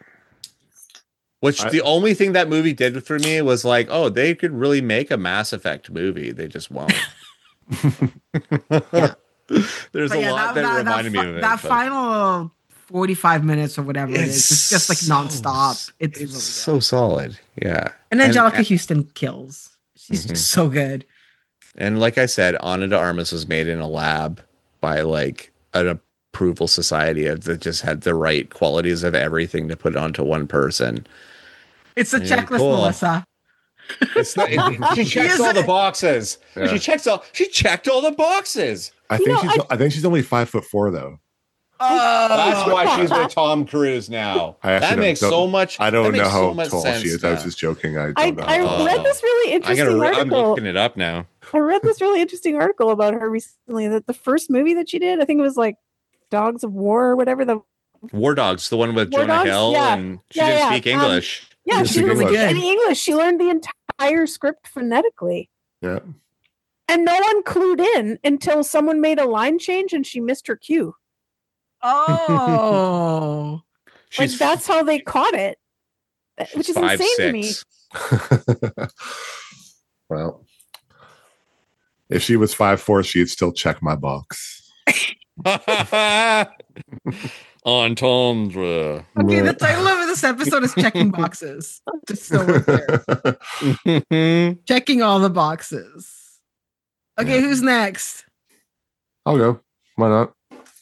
the only thing that movie did for me was like, oh, they could really make a Mass Effect movie. They just won't. There's a lot that reminded me of it. That final 45 minutes or whatever it is, it's just like nonstop. It's really so solid. Yeah. And Angelica Houston kills. She's just so good. And like I said, Ana de Armas was made in a lab by like an approval society that just had the right qualities of everything to put onto one person. It's a checklist, Melissa. It's not, she checks all the boxes. Yeah. She checked all the boxes. I think she's only 5'4" though. That's why she's with Tom Cruise now. That makes so much. I don't know how tall she is. I was just joking. I don't know. I read this really interesting article. I'm looking it up now. I read this really interesting article about her recently. That the first movie that she did, I think it was like Dogs of War or whatever. The War Dogs, the one with Jonah Hill, and she didn't speak English. Yeah, she didn't speak any English. She learned the entire script phonetically. Yeah. And no one clued in until someone made a line change and she missed her cue. Oh. Like that's how they caught it. Which is insane to me. Well, if she was 5'4", she'd still check my box. Entendre. Okay, the title of this episode is Checking Boxes. Just so we're clear. Checking all the boxes. Okay, who's next? I'll go. Why not?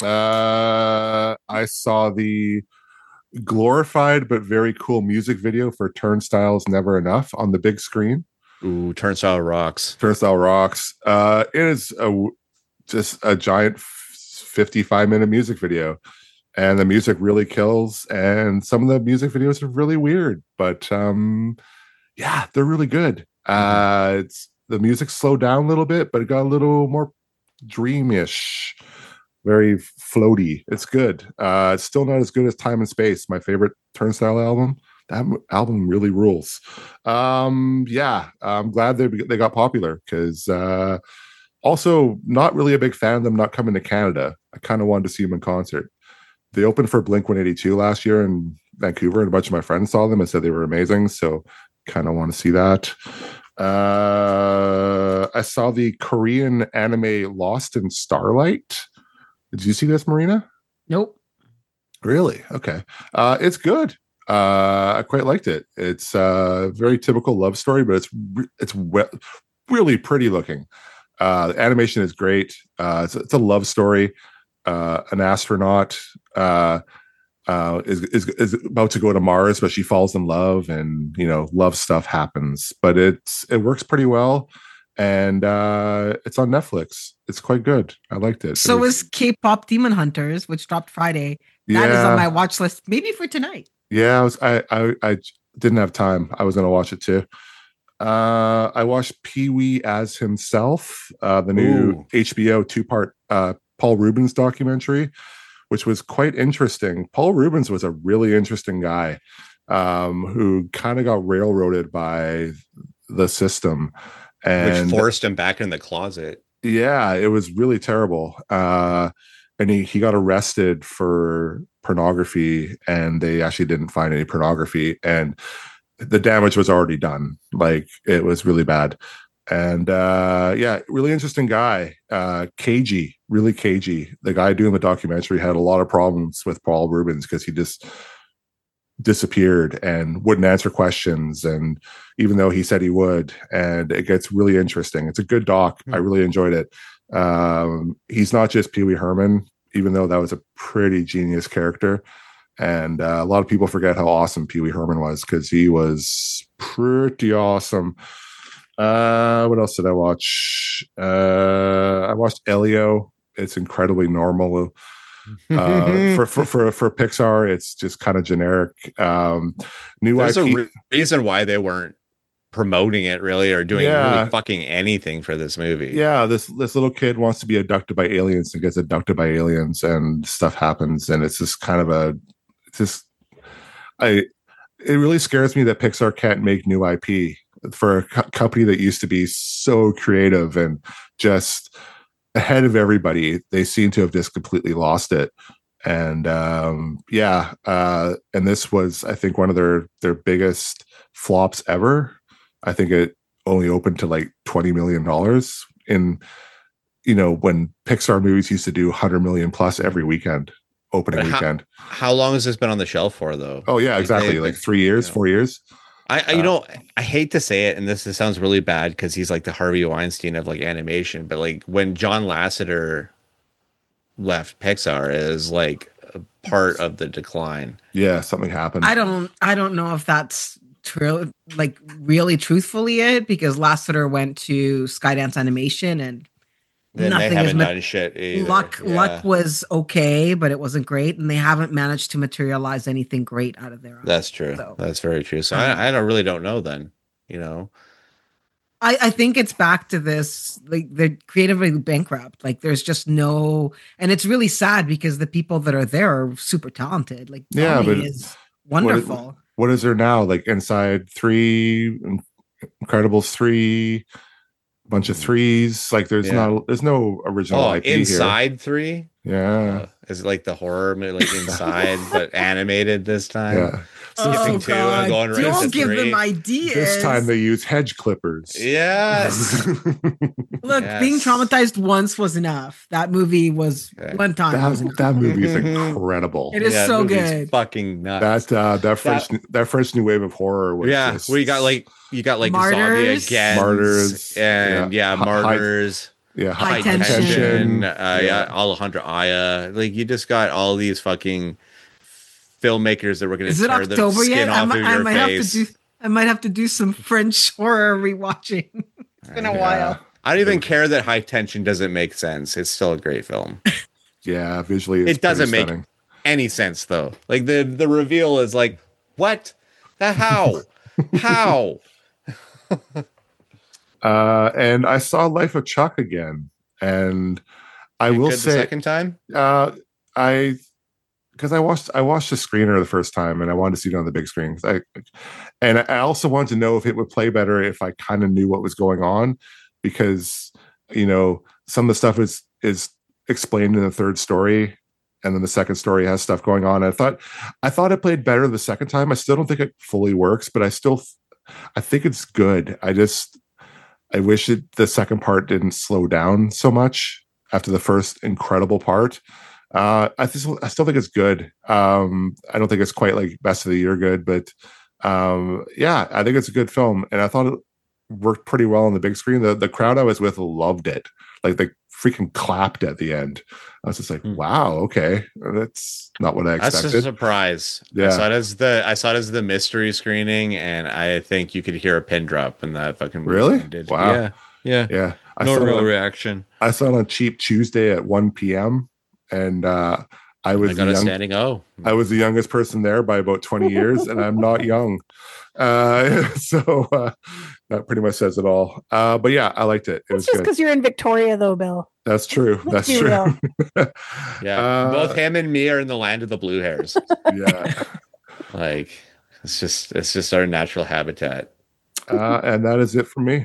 I saw the glorified but very cool music video for Turnstile's Never Enough on the big screen. Ooh, Turnstile rocks. Turnstile rocks. It is just a giant 55-minute music video. And the music really kills. And some of the music videos are really weird. But yeah, they're really good. It's the music slowed down a little bit, but it got a little more dreamish. Very floaty. It's good. It's still not as good as Time and Space, my favorite Turnstile album. That album really rules. Yeah, I'm glad they got popular because also not really a big fan of them not coming to Canada. I kind of wanted to see them in concert. They opened for Blink 182 last year in Vancouver, and a bunch of my friends saw them and said they were amazing. So kind of want to see that. I saw the Korean anime Lost in Starlight. Did you see this, Marina? Nope. Really? Okay. It's good. I quite liked it. It's a very typical love story, but it's really pretty looking. The animation is great. It's a love story. An astronaut is about to go to Mars, but she falls in love, and love stuff happens. But it works pretty well, and it's on Netflix. It's quite good. I liked it. So is K-pop Demon Hunters, which dropped Friday. That is on my watch list, maybe for tonight. Yeah, I didn't have time. I was going to watch it too. I watched Pee-wee as Himself, the new HBO 2-part Paul Rubens documentary, which was quite interesting. Paul Rubens was a really interesting guy who kind of got railroaded by the system, and which forced him back in the closet. Yeah, it was really terrible. And he got arrested for pornography, and they actually didn't find any pornography, and the damage was already done. Like, it was really bad. And really interesting guy. Cagey, really cagey. The guy doing the documentary had a lot of problems with Paul Rubens because he just disappeared and wouldn't answer questions, and even though he said he would. And it gets really interesting. It's a good doc. I really enjoyed it. He's not just Pee Wee Herman, even though that was a pretty genius character. And a lot of people forget how awesome Pee Wee Herman was, because he was pretty awesome. What else did I watch? I watched Elio. It's incredibly normal. For Pixar, it's just kind of generic. There's a reason why they weren't promoting it really, or doing really fucking anything for this movie. Yeah, this little kid wants to be abducted by aliens and gets abducted by aliens, and stuff happens, and it's just kind of it really scares me that Pixar can't make new IP for a company that used to be so creative and just ahead of everybody. They seem to have just completely lost it. And and this was, I think, one of their biggest flops ever. I think it only opened to like $20 million in, when Pixar movies used to do 100 million plus every weekend, opening weekend. How long has this been on the shelf for, though? Oh yeah, exactly. Like 3 years, 4 years. I hate to say it, and this sounds really bad because he's like the Harvey Weinstein of like animation, but like when John Lasseter left Pixar is like a part of the decline. Yeah, something happened. I don't know if that's true, like really truthfully it, because Lasseter went to Skydance Animation, and then they haven't done shit either. Luck was okay, but it wasn't great, and they haven't managed to materialize anything great out of there. That's true. So, that's very true. So I really don't know then, I think it's back to this, like, they're creatively bankrupt. Like, there's just no, and it's really sad because the people that are there are super talented. Like, Donnie is wonderful. What is there now? Like Inside 3, Incredibles 3, bunch of 3s. Like there's no original IP Inside here. 3. Yeah, is it like the horror, like Inside, but animated this time? Yeah. Skipping 2 and going right to 3. Don't give them ideas. This time they use hedge clippers. Yes. Look, being traumatized once was enough. That movie was one time. That movie is incredible. It is so good. Fucking nuts. That French new wave of horror was where you got like Martyrs. Zombie Again, Martyrs, and Martyrs. High Tension. Alejandro Aya. Like, you just got all these fucking filmmakers that were going to tear the skin off of your face. I might have to do some French horror rewatching. It's been a while. I don't even care that High Tension doesn't make sense. It's still a great film. Yeah, visually it doesn't make any sense though. Like the reveal is like, what? How? And I saw Life of Chuck again, and I will say the second time. Because I watched the screener the first time, and I wanted to see it on the big screen. And I also wanted to know if it would play better if I kind of knew what was going on, because some of the stuff is explained in the third story, and then the second story has stuff going on. I thought it played better the second time. I still don't think it fully works, but I think it's good. I wish the second part didn't slow down so much after the first incredible part. I still think it's good. I don't think it's quite like best of the year good, but yeah, I think it's a good film, and I thought it worked pretty well on the big screen. The crowd I was with loved it. Like they freaking clapped at the end. I was just like, wow, okay, that's not what I expected. That's a surprise. Yeah, I saw it as the mystery screening, and I think you could hear a pin drop in that fucking movie. Really? Wow. Yeah. No real reaction. I saw it on Cheap Tuesday at 1 p.m. and I was I was the youngest person there by about 20 years, and I'm not young. So that pretty much says it all. But yeah, I liked it. It's just because you're in Victoria, though, Bill. That's true. That's true. Yeah, both him and me are in the land of the blue hairs. Yeah, like it's just our natural habitat. And that is it for me.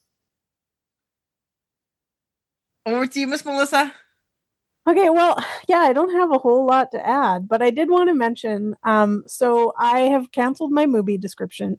Over to you, Miss Melissa. Okay, well, yeah, I don't have a whole lot to add, but I did want to mention, so I have canceled my movie subscription.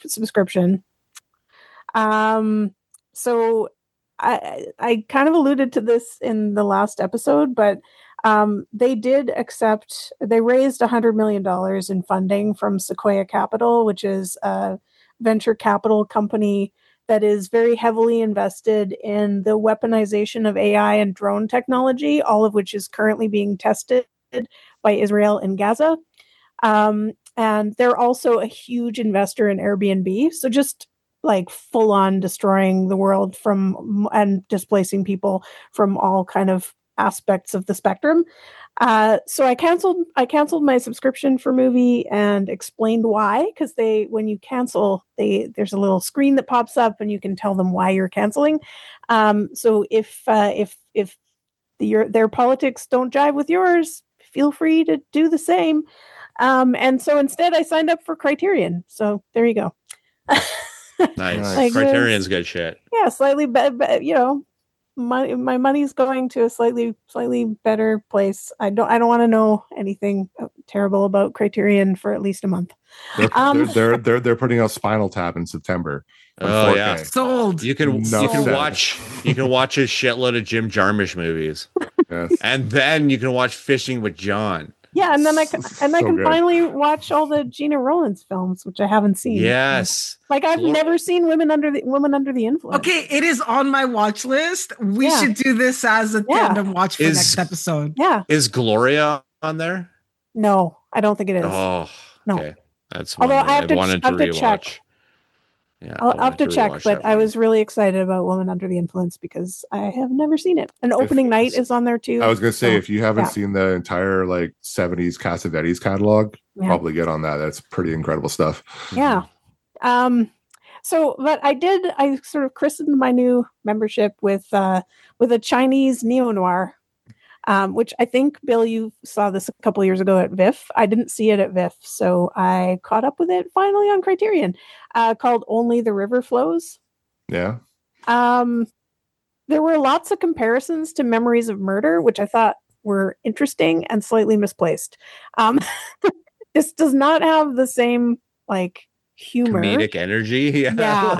So I kind of alluded to this in the last episode, but they raised $100 million in funding from Sequoia Capital, which is a venture capital company that is very heavily invested in the weaponization of AI and drone technology, all of which is currently being tested by Israel in Gaza. And they're also a huge investor in Airbnb. So just like full on destroying the world and displacing people from all kind of aspects of the spectrum. So I canceled my subscription for Movie and explained why, because when you cancel, there's a little screen that pops up and you can tell them why you're canceling. So if their politics don't jive with yours, feel free to do the same. And so instead I signed up for Criterion. So there you go. Nice. Like, Criterion's good shit. Yeah, slightly better, my money's going to a slightly better place. I don't want to know anything terrible about Criterion for at least a month. They're putting out Spinal Tap in September. Oh yeah, sold. You can watch a shitload of Jim Jarmusch movies, yes. And then you can watch Fishing with John. Yeah, and then I can finally watch all the Gina Rowlands films, which I haven't seen. Yes, like I've never seen Women Under the Influence. Okay, it is on my watch list. We should do this as a tandem watch for next episode. Yeah, is Gloria on there? No, I don't think it is. Oh, no. Okay. That's although I have to check. Yeah, I'll have to check, but I was really excited about Woman Under the Influence because I have never seen it. And Opening Night is on there too. I was going to say, if you haven't seen the entire 70s Cassavetes catalog, probably get on that. That's pretty incredible stuff. Yeah. But I sort of christened my new membership with a Chinese neo-noir. Which I think, Bill, you saw this a couple years ago at VIFF. I didn't see it at VIFF, so I caught up with it finally on Criterion, called Only the River Flows. Yeah. There were lots of comparisons to Memories of Murder, which I thought were interesting and slightly misplaced. This does not have the same, humor, comedic energy. Yeah.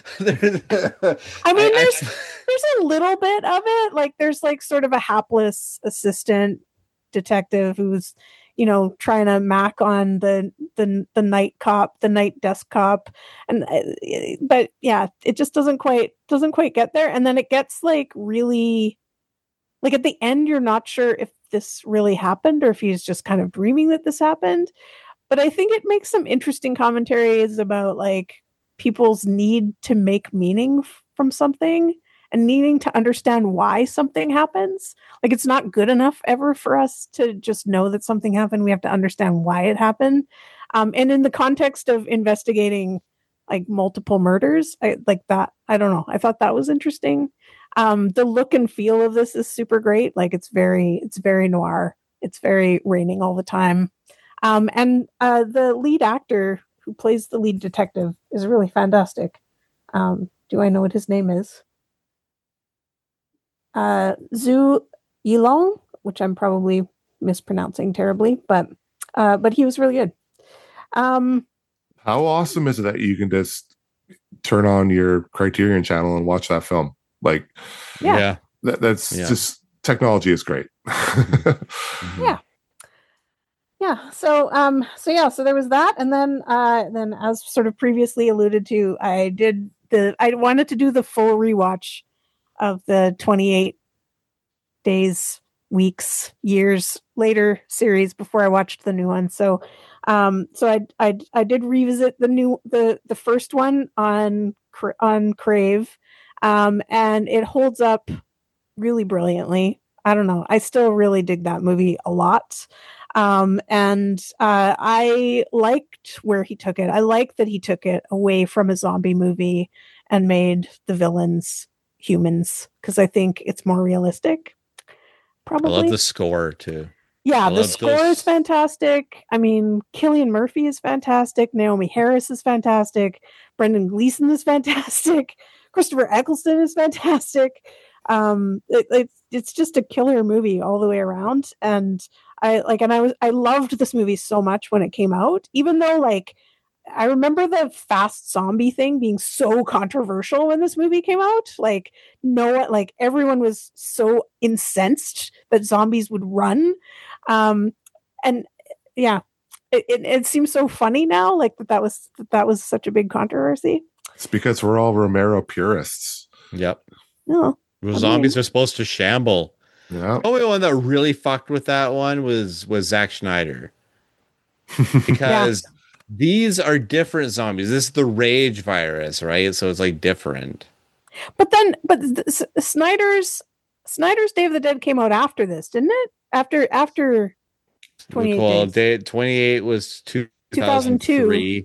I mean, there's a little bit of it. There's sort of a hapless assistant detective who's, trying to mac on the night desk cop, but yeah, it just doesn't quite get there. And then it gets really, at the end, you're not sure if this really happened or if he's just kind of dreaming that this happened. But I think it makes some interesting commentaries about people's need to make meaning from something and needing to understand why something happens. It's not good enough ever for us to just know that something happened. We have to understand why it happened. And in the context of investigating multiple murders, I don't know. I thought that was interesting. The look and feel of this is super great. It's very noir. It's very raining all the time. And the lead actor who plays the lead detective is really fantastic. Do I know what his name is? Zhu Yilong, which I'm probably mispronouncing terribly, but he was really good. How awesome is it that you can just turn on your Criterion channel and watch that film? Like, that's just technology is great. So there was that, and then as sort of previously alluded to, I wanted to do the full rewatch of the 28 days, weeks, years later series before I watched the new one. So I did revisit the first one on Crave, and it holds up really brilliantly. I don't know. I still really dig that movie a lot. And I liked where he took it. I like that he took it away from a zombie movie and made the villains humans, because I think it's more realistic. Probably. I love the score too. Yeah, the score is fantastic. I mean, Cillian Murphy is fantastic. Naomi Harris is fantastic. Brendan Gleeson is fantastic. Christopher Eccleston is fantastic. It's just a killer movie all the way around. And I loved this movie so much when it came out, even though like I remember the fast zombie thing being so controversial when this movie came out. Like everyone was so incensed that zombies would run. And yeah, it seems so funny now, like that was such a big controversy. It's because we're all Romero purists. Yep. No. Zombies are supposed to shamble. Yeah. The only one that really fucked with that one was Zack Snyder. Because these are different zombies. This is the rage virus, right? So it's like different. But Snyder's Day of the Dead came out after this, didn't it? After 28 days. 28 was 2002.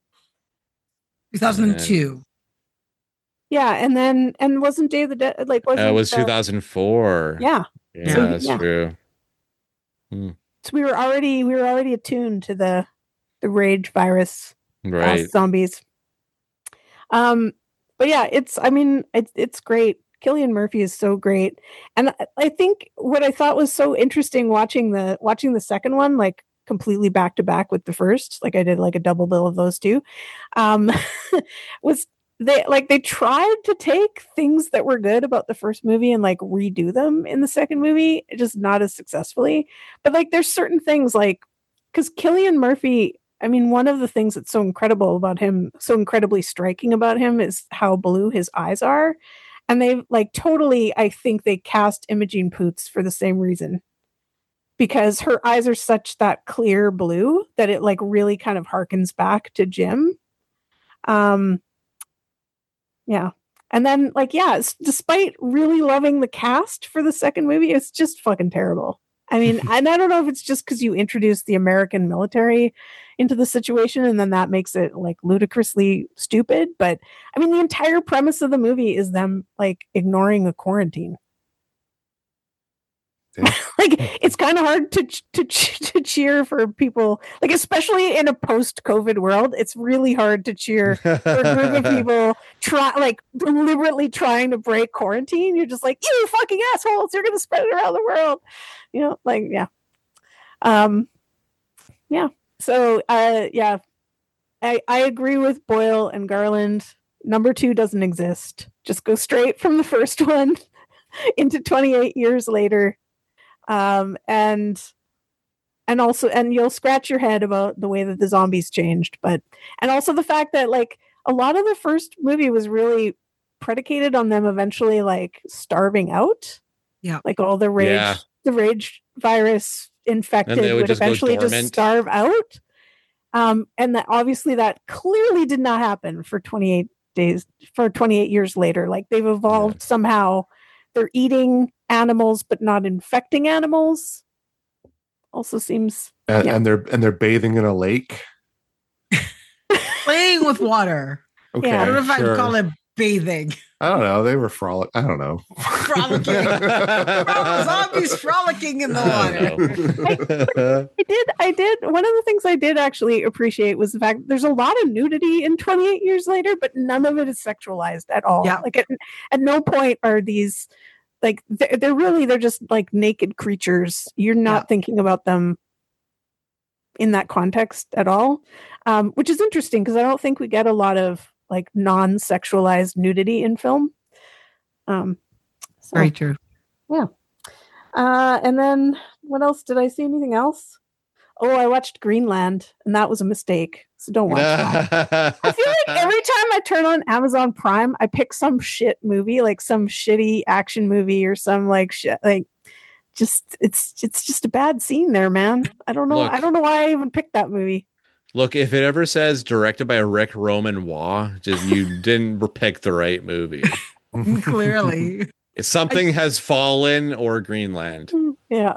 2002. Yeah, and wasn't Day of the Dead like it was 2004. Yeah. Yeah, so, that's true. So we were already attuned to the rage virus, right? Zombies. But yeah, it's great. Cillian Murphy is so great, and I think what I thought was so interesting watching the second one, like completely back to back with the first, like I did like a double bill of those two, was they tried to take things that were good about the first movie and like redo them in the second movie, just not as successfully. But like there's certain things like, because Cillian Murphy, I mean, one of the things that's so incredible about him, so incredibly striking about him, is how blue his eyes are. And they like totally, I think they cast Imogen Poots for the same reason, because her eyes are such that clear blue that it like really kind of harkens back to Jim. Yeah. And then like, despite really loving the cast for the second movie, it's just fucking terrible. I mean, and I don't know if it's just because you introduce the American military into the situation and then that makes it like ludicrously stupid. But I mean, the entire premise of the movie is them like ignoring a quarantine. Like it's kind of hard to cheer for people, like especially in a post-COVID world. It's really hard to cheer for a group of people deliberately trying to break quarantine. You're just like, you fucking assholes! You're gonna spread it around the world, you know? Like, yeah, yeah. So, yeah, I agree with Boyle and Garland. Number 2 doesn't exist. Just go straight from the first one into 28 years later. And you'll scratch your head about the way that the zombies changed, and also the fact that like a lot of the first movie was really predicated on them eventually like starving out. Yeah. Like all the rage virus infected would eventually just starve out. And that obviously that clearly did not happen for 28 years later. Like they've evolved somehow. They're eating animals but not infecting animals. Also seems and they're bathing in a lake, playing with water. Okay, I don't know if I'd call it bathing. I don't know. They were I don't know. Frolicking. Zombies frolicking in the water. I did. One of the things I did actually appreciate was the fact that there's a lot of nudity in 28 years later, but none of it is sexualized at all. Yeah. Like at no point are these like they're just like naked creatures. You're not thinking about them in that context at all, which is interesting because I don't think we get a lot of like non-sexualized nudity in film. Very true. Yeah. And then what else? Did I see anything else? Oh, I watched Greenland, and that was a mistake. So don't watch that. I feel like every time I turn on Amazon Prime, I pick some shit movie, like some shitty action movie or some like shit, like just it's just a bad scene there, man. I don't know. I don't know why I even picked that movie. Look, if it ever says directed by Rick Roman Waugh, just you didn't pick the right movie. Clearly. If something has fallen or Greenland. Yeah.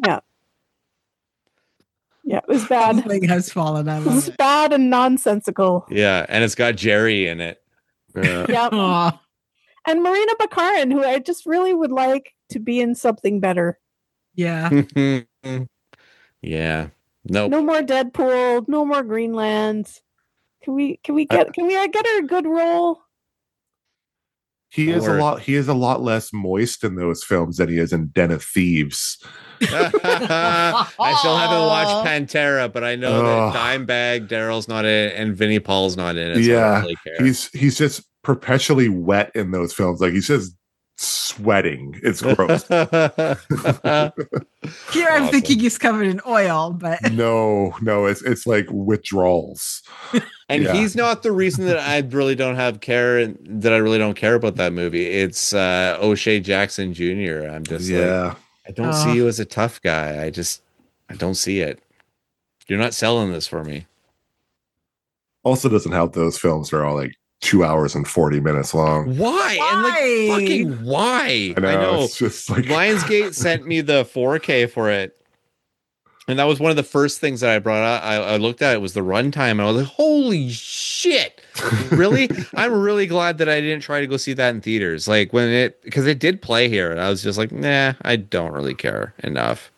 Yeah, it was bad. Something has fallen. It was bad and nonsensical. Yeah, and it's got Jerry in it. Yeah. And Marina Baccarin, who I just really would like to be in something better. Yeah. Yeah. Nope. No more Deadpool. No more Greenland. Can we get her a good role? He is a lot less moist in those films than he is in Den of Thieves. I still haven't watched Pantera, but I know that Dimebag Daryl's not in it and Vinnie Paul's not in it. So I don't really care. He's just perpetually wet in those films. Like he's just sweating. It's gross. Here I'm thinking he's covered in oil, but no, it's like withdrawals. And he's not the reason that I really don't care about that movie. It's O'Shea Jackson Jr. I'm just like, I don't see you as a tough guy. I don't see it. You're not selling this for me. Also doesn't help those films are all like 2 hours and 40 minutes long. Why? And like fucking why? I know. It's just like Lionsgate sent me the 4K for it. And that was one of the first things that I brought up. I looked at it was the runtime, and I was like, "Holy shit! Really?" I'm really glad that I didn't try to go see that in theaters. Like because it did play here, and I was just like, "Nah, I don't really care enough."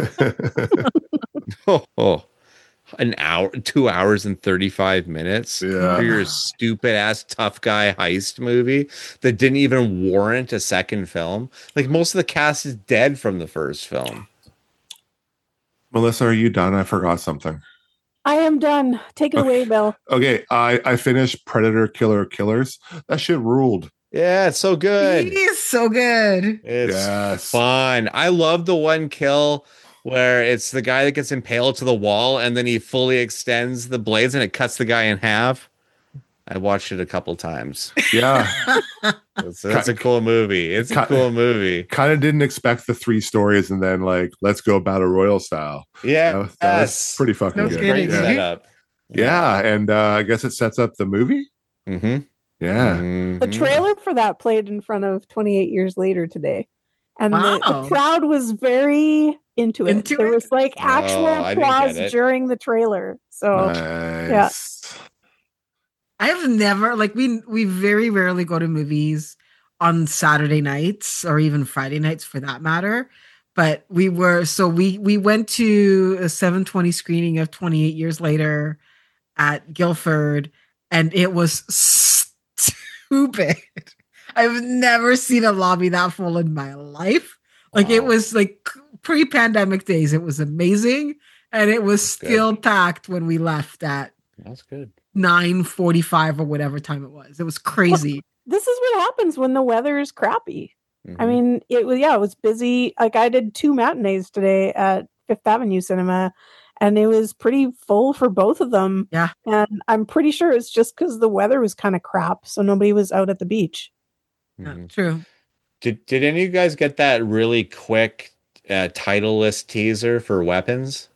An hour, 2 hours and 35 minutes for your stupid ass tough guy heist movie that didn't even warrant a second film. Like most of the cast is dead from the first film. Melissa, are you done? I forgot something. I am done. Take it away, Bill. Okay, I finished Predator Killer Killers. That shit ruled. Yeah, it's so good. It is so good. It's fun. I love the one kill where it's the guy that gets impaled to the wall and then he fully extends the blades and it cuts the guy in half. I watched it a couple times. Yeah. That's a cool movie. It's a cool movie. Kind of didn't expect the 3 stories and then like, let's go battle royal style. Yeah. That was pretty fucking good. Great setup. Yeah. And I guess it sets up the movie. Mm-hmm. Yeah. Mm-hmm. The trailer for that played in front of 28 Years Later today. And the crowd was very into it. There was like actual applause during the trailer. So yeah. I have never we very rarely go to movies on Saturday nights or even Friday nights for that matter. But we went to a 7:20 screening of 28 Years Later at Guildford, and it was stupid. I've never seen a lobby that full in my life. Like it was like pre-pandemic days. It was amazing, and it was still packed when we left at. That's good. 9:45 or whatever time it was. It was crazy. Well, this is what happens when the weather is crappy. Mm-hmm. I mean, it was busy. Like I did 2 matinees today at Fifth Avenue Cinema, and it was pretty full for both of them. Yeah. And I'm pretty sure it's just because the weather was kind of crap, so nobody was out at the beach. Mm-hmm. True. Did any of you guys get that really quick title-less teaser for Weapons?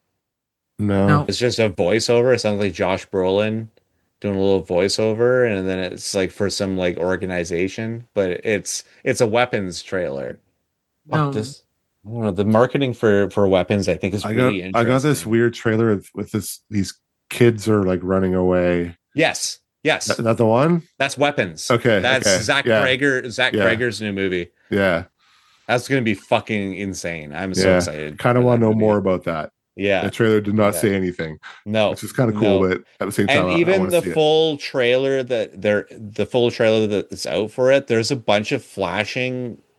No. It's just a voiceover. It sounds like Josh Brolin doing a little voiceover, and then it's like for some like organization, but it's a Weapons trailer. No. I don't know, the marketing for Weapons, I think, is really interesting. I got this weird trailer with these kids are like running away. Yes. Is that the one? That's Weapons. Okay. That's Zach Prager's new movie. Yeah. That's going to be fucking insane. I'm so excited. Kind of want to know more about that. Yeah. The trailer did not say anything. No. Which is kind of cool, but at the same time, and even the full trailer that's out for it, there's a bunch of flashing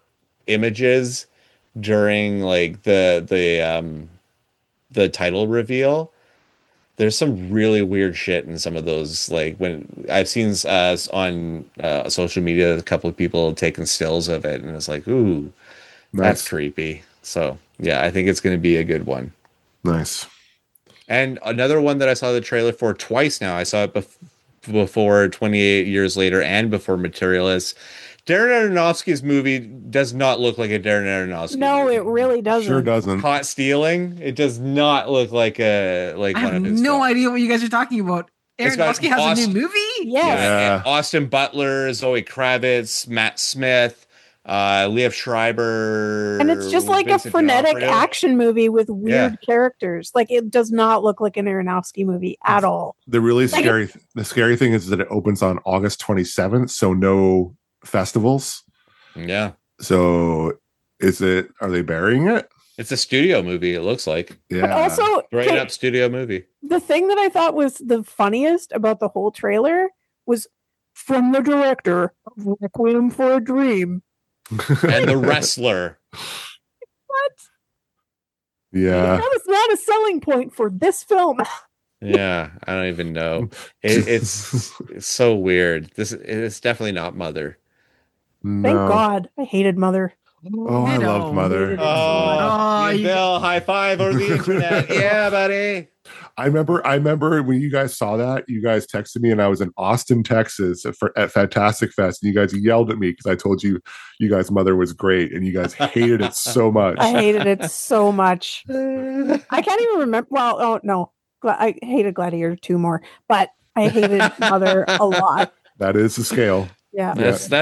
images during like the title reveal. There's some really weird shit in some of those. Like when I've seen on social media, a couple of people taking stills of it, and it's like, ooh, that's creepy. So yeah, I think it's going to be a good one. Nice. And another one that I saw the trailer for twice now. I saw it before 28 Years Later and before Materialist. Darren Aronofsky's movie does not look like a Darren Aronofsky movie. It really doesn't. Sure doesn't. Caught Stealing, it does not look like I have no idea what you guys are talking about. Aronofsky has a new movie? Yeah. Austin Butler, Zoe Kravitz, Matt Smith, Liev Schreiber. And it's just like Vincent a frenetic D'Onofrio. action movie with weird characters. Like it does not look like an Aronofsky movie at all. The really scary thing is that it opens on August 27th, so no festivals. Yeah. So are they burying it? It's a studio movie, it looks like. Yeah. But also, Straight up studio movie. the thing that I thought was the funniest about the whole trailer was from the director of Requiem for a Dream. And The Wrestler. What? Yeah. That is not a selling point for this film. Yeah, I don't even know. It's so weird. It's definitely not Mother. Thank God. I hated Mother. Oh, I loved Mother. Bill, high five over the internet. Yeah, buddy. I remember when you guys saw that, you guys texted me, and I was in Austin, Texas at Fantastic Fest, and you guys yelled at me because I told you guys' Mother was great, and you guys hated it so much. I hated it so much. I can't even remember. Well, oh no, I hated Gladiator 2 more, but I hated Mother a lot. That is the scale. Yeah, that is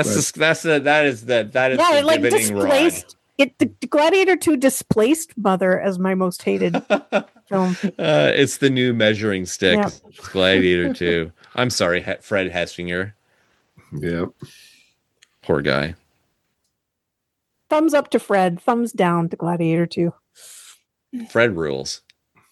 it like displaced it. The Gladiator 2 displaced Mother as my most hated film. It's the new measuring stick. Yeah. It's Gladiator 2. I'm sorry, Fred Hestinger. Yeah, poor guy. Thumbs up to Fred. Thumbs down to Gladiator 2. Fred rules.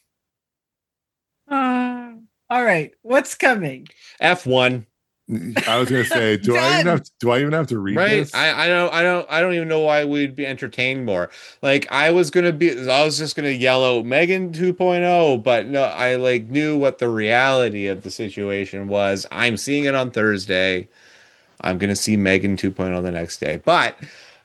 All right, what's coming? F1. I was gonna say, do I even have to read this? I don't even know why we'd be entertained more. Like I was just gonna yell out Megan 2.0, but no, I like knew what the reality of the situation was. I'm seeing it on Thursday. I'm gonna see Megan 2.0 the next day. But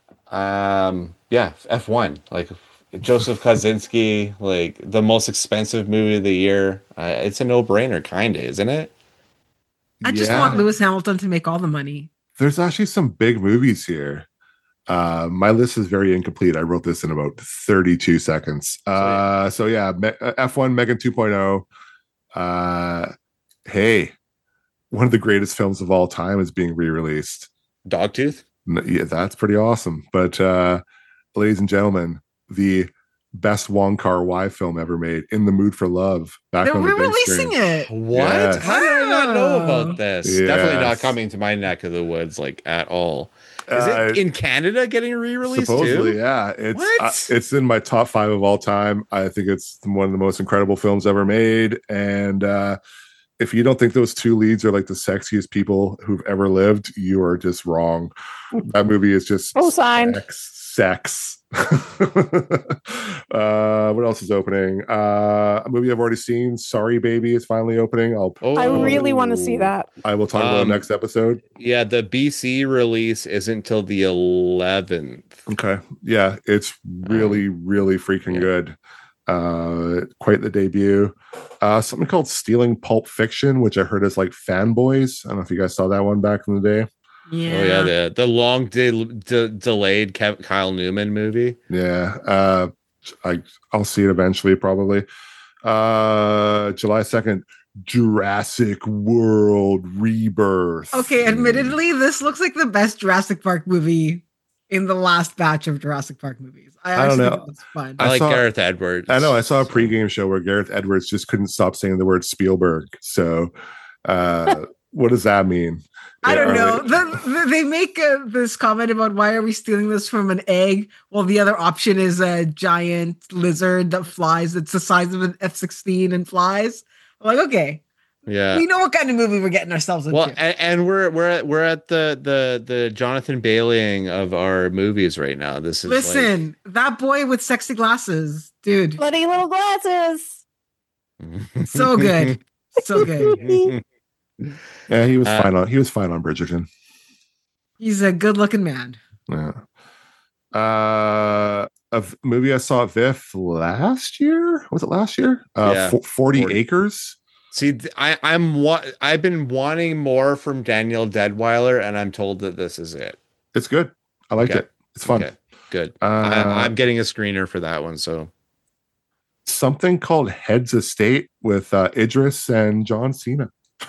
F1. Like Joseph Kosinski, like the most expensive movie of the year. It's a no-brainer, kinda, isn't it? I just want Lewis Hamilton to make all the money. There's actually some big movies here. My list is very incomplete. I wrote this in about 32 seconds. F1 Megan 2.0. Hey, one of the greatest films of all time is being re-released. Dogtooth? Yeah, that's pretty awesome. But ladies and gentlemen, the best Wong Kar-wai film ever made, In the Mood for Love. They're re-releasing it. What? Yes. How did I not know about this? Yes. Definitely not coming to my neck of the woods, like at all. Is it in Canada getting re-released supposedly, too? Yeah. It's in my top 5 of all time. I think it's one of the most incredible films ever made. And if you don't think those two leads are like the sexiest people who've ever lived, you are just wrong. That movie is just sex. What else is opening? A movie I've already seen, Sorry Baby, is finally opening. I really want to see that. I will talk about it next episode. Yeah, the BC release isn't till the 11th. Okay. Yeah, it's really, really freaking good. Quite the debut. Something called Stealing Pulp Fiction, which I heard is like Fanboys. I don't know if you guys saw that one back in the day. Yeah. Oh yeah, the long delayed Kyle Newman movie. Yeah. I'll see it eventually, probably. July 2nd, Jurassic World Rebirth. Okay, admittedly, this looks like the best Jurassic Park movie in the last batch of Jurassic Park movies. I don't know. It's fun. I like Gareth Edwards. I know. I saw a pregame show where Gareth Edwards just couldn't stop saying the word Spielberg. So, what does that mean? I don't know. They make this comment about why are we stealing this from an egg? Well, the other option is a giant lizard that flies. It's the size of an F-16 and flies. I'm like, okay, Yeah. We know what kind of movie we're getting ourselves into. Well, and we're at the Jonathan Baileying of our movies right now. This is Listen, that boy with sexy glasses, dude. Bloody little glasses. So good. So good. Yeah, he was fine on Bridgerton. He's a good-looking man. Yeah. A movie I saw at VIF last year. Was it last year? 40 Acres. See, I've been wanting more from Daniel Deadweiler, and I'm told that this is it. It's good. I liked it. It's fun. Okay, good. I'm getting a screener for that one. So something called Heads of State with Idris and John Cena.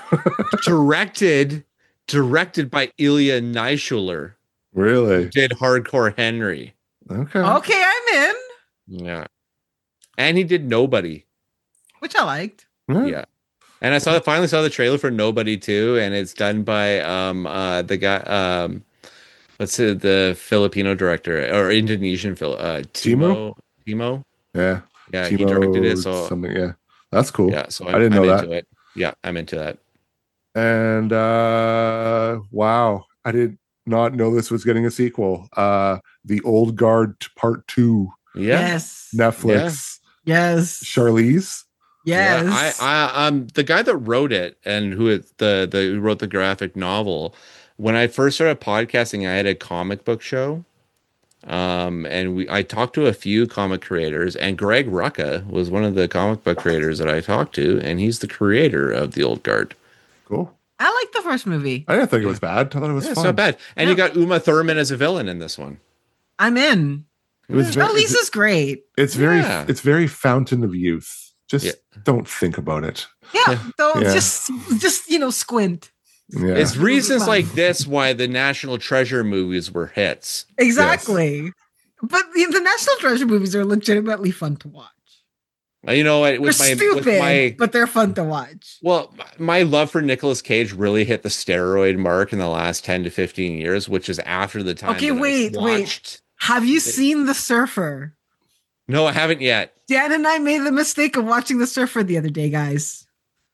directed by Ilya Naishuller. Really? Who did Hardcore Henry. Okay, I'm in. Yeah. And he did Nobody. Which I liked. Yeah. And I finally saw the trailer for Nobody too, and it's done by the guy the Filipino director or Indonesian Timo. Yeah. Yeah, Timo, he directed it. So something, yeah. That's cool. Yeah, so I didn't know that. Into it. Yeah, I'm into that. And wow, I did not know this was getting a sequel. The Old Guard Part 2. Yeah. Yes. Netflix. Yeah. Yes. Charlize. Yes. Yeah, the guy that wrote it and who wrote the graphic novel. When I first started podcasting, I had a comic book show. And I talked to a few comic creators, and Greg Rucka was one of the comic book creators that I talked to, and he's the creator of The Old Guard. Cool. I liked the first movie. I didn't think it was bad. I thought it was fun. It's not bad. And you got Uma Thurman as a villain in this one. I'm in. Charlize is great. It's very Fountain of Youth. Just don't think about it. Yeah. Just squint. Yeah. It's reasons like this why the National Treasure movies were hits. Exactly. Yes. But the National Treasure movies are legitimately fun to watch. You know what? They're stupid, but they're fun to watch. Well, my love for Nicolas Cage really hit the steroid mark in the last 10 to 15 years, which is after the time. Okay, wait. Have you seen The Surfer? No, I haven't yet. Dan and I made the mistake of watching The Surfer the other day, guys.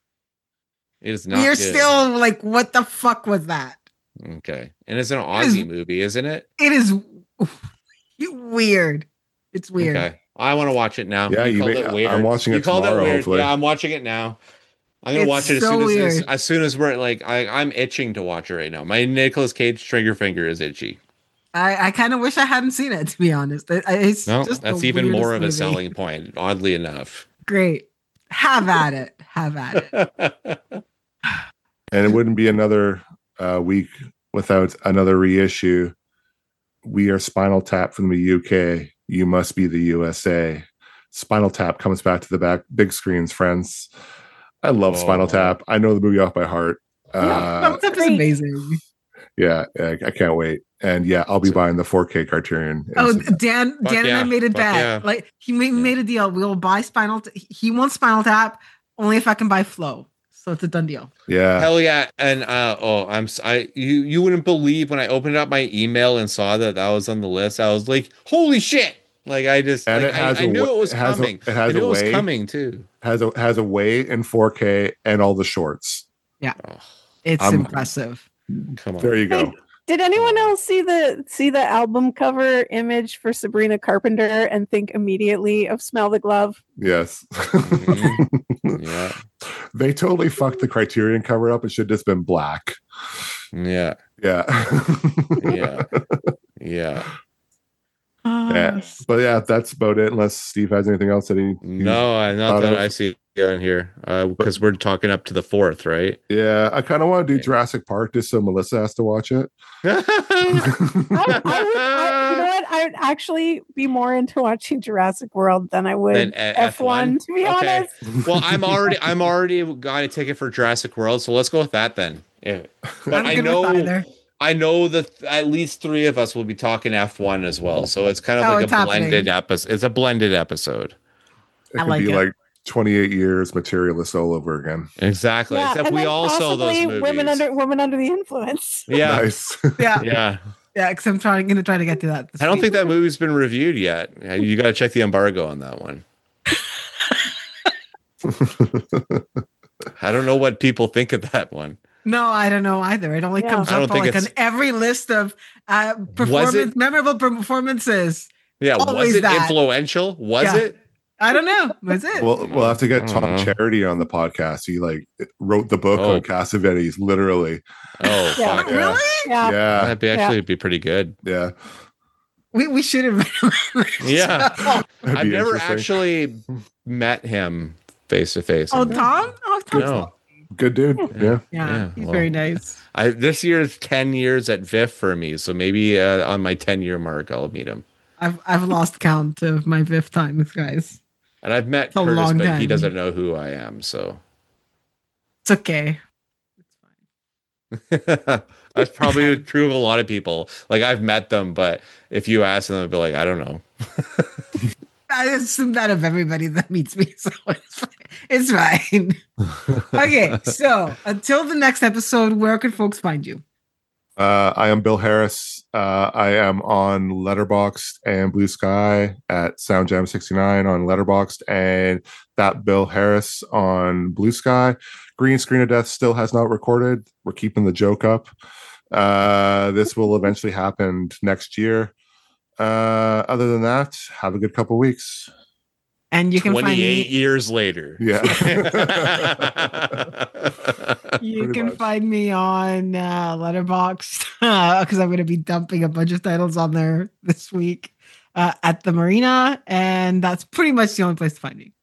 It is not. We're still like, what the fuck was that? Okay. And it's an Aussie movie, isn't it? It is weird. It's weird. Okay. I want to watch it now. Yeah, I'm watching it tomorrow, hopefully. Yeah, I'm watching it now. I'm going to watch it as soon as we're like, I'm itching to watch it right now. My Nicolas Cage trigger finger is itchy. I kind of wish I hadn't seen it, to be honest. That's even more of a selling point, oddly enough. Great. Have at it. And it wouldn't be another week without another reissue. We are Spinal Tap from the UK. You must be the USA. Spinal Tap comes back to the big screens, friends. I love Spinal Tap. I know the movie off by heart. Spinal Tap is amazing. Yeah, I can't wait. And yeah, I'll be buying the 4K Criterion. Oh, Dan and I made a bet. Yeah. Like he made a deal. We'll buy Spinal. He wants Spinal Tap only if I can buy Flow. So it's a done deal. Yeah. Hell yeah. And you wouldn't believe when I opened up my email and saw that was on the list. I was like, holy shit. Like I just I knew it was coming. I knew it was coming too. Has a way in 4K and all the shorts. Yeah. It's impressive. Come on. There you go. Did anyone else see the album cover image for Sabrina Carpenter and think immediately of Smell the Glove? Yes. Mm-hmm. Yeah. They totally fucked the Criterion cover up. It should have just been black. Yeah. Yeah. Yeah. Yeah. Yeah. But yeah, that's about it. Unless Steve has anything else that he not that I see in here, because we're talking up to the 4th, right? Yeah, I kind of want to do Jurassic Park just so Melissa has to watch it. You know what? I would actually be more into watching Jurassic World than I would F1, to be honest. Well, I'm already got a ticket for Jurassic World, so let's go with that then. Yeah. But I know that at least 3 of us will be talking F1 as well, so it's kind of like a blended episode. It's a blended episode. It could be like 28 years materialist all over again. Exactly. Yeah, except we all saw those movies. Women under the influence. Yeah. Nice. Yeah. Yeah, because I'm going to try to get to that. I don't think that movie's been reviewed yet. You got to check the embargo on that one. I don't know what people think of that one. No, I don't know either. It only comes up like on every list of memorable performances. Yeah, always was it influential? Was it? I don't know. Was it? We'll have to get Tom Charity on the podcast. He wrote the book on Cassavetes, literally. Oh, fuck. Really? Yeah. That'd actually be pretty good. Yeah. We should have. Yeah. I've never actually met him face to face. Oh, Tom? Oh, Tom's no. Good dude. Yeah. He's very nice. This year is 10 years at VIF for me. So maybe on my 10-year mark, I'll meet him. I've lost count of my VIF times, guys. And I've met Curtis, but he doesn't know who I am, so it's okay. It's fine. That's probably true of a lot of people. Like I've met them, but if you ask them, they'll be like, I don't know. I assume that of everybody that meets me, so it's fine. Okay, so until the next episode, where can folks find you? I am Bill Harris. I am on Letterboxd and Blue Sky at SoundJam69 on Letterboxd, and that Bill Harris on Blue Sky. Green Screen of Death still has not recorded. We're keeping the joke up. This will eventually happen next year. Other than that, have a good couple weeks. And you can 28 years later. Yeah. You can find me on Letterboxd because I'm going to be dumping a bunch of titles on there this week at the Marina, and that's pretty much the only place to find me.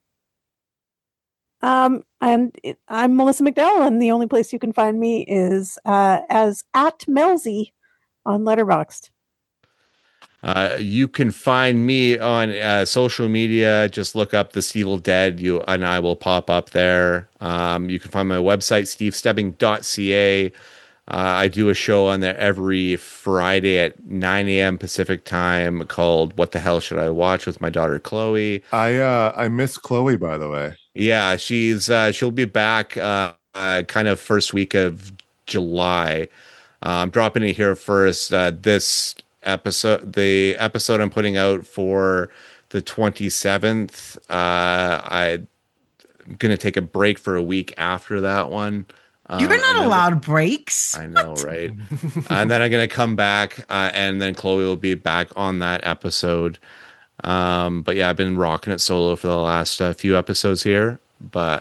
And I'm Melissa McDowell, and the only place you can find me is as at Melzy on Letterboxd. You can find me on social media. Just look up The Evil Dead. You and I will pop up there. You can find my website, stevestebbing.ca. I do a show on there every Friday at 9 a.m. Pacific time called What the Hell Should I Watch with my daughter, Chloe. I miss Chloe, by the way. Yeah, she'll be back kind of first week of July. I'm dropping it here first. This episode, the episode I'm putting out for the 27th, I'm gonna take a break for a week after that one. You're not allowed breaks. I know, right? And then I'm gonna come back, and then Chloe will be back on that episode. But yeah, I've been rocking it solo for the last few episodes here. But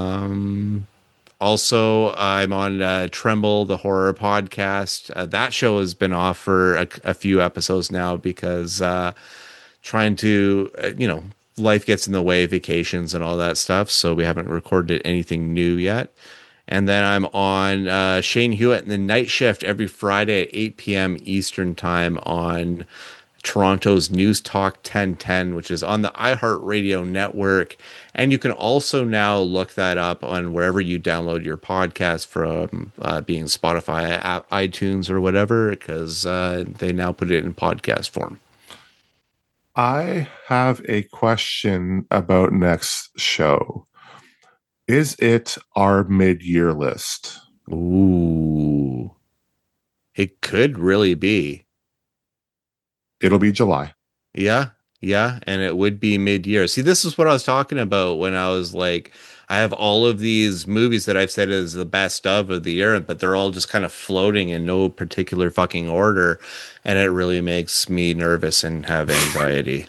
also, I'm on Tremble, the horror podcast. That show has been off for a few episodes now because trying to, life gets in the way, vacations and all that stuff. So we haven't recorded anything new yet. And then I'm on Shane Hewitt and the Night Shift every Friday at 8 p.m. Eastern time on Toronto's News Talk 1010, which is on the iHeartRadio network. And you can also now look that up on wherever you download your podcast from, being Spotify, iTunes, or whatever, because they now put it in podcast form. I have a question about next show. Is it our mid-year list? Ooh. It could really be. It'll be July. Yeah, and it would be mid-year. See, this is what I was talking about when I was like, I have all of these movies that I've said is the best of the year, but they're all just kind of floating in no particular fucking order, and it really makes me nervous and have anxiety.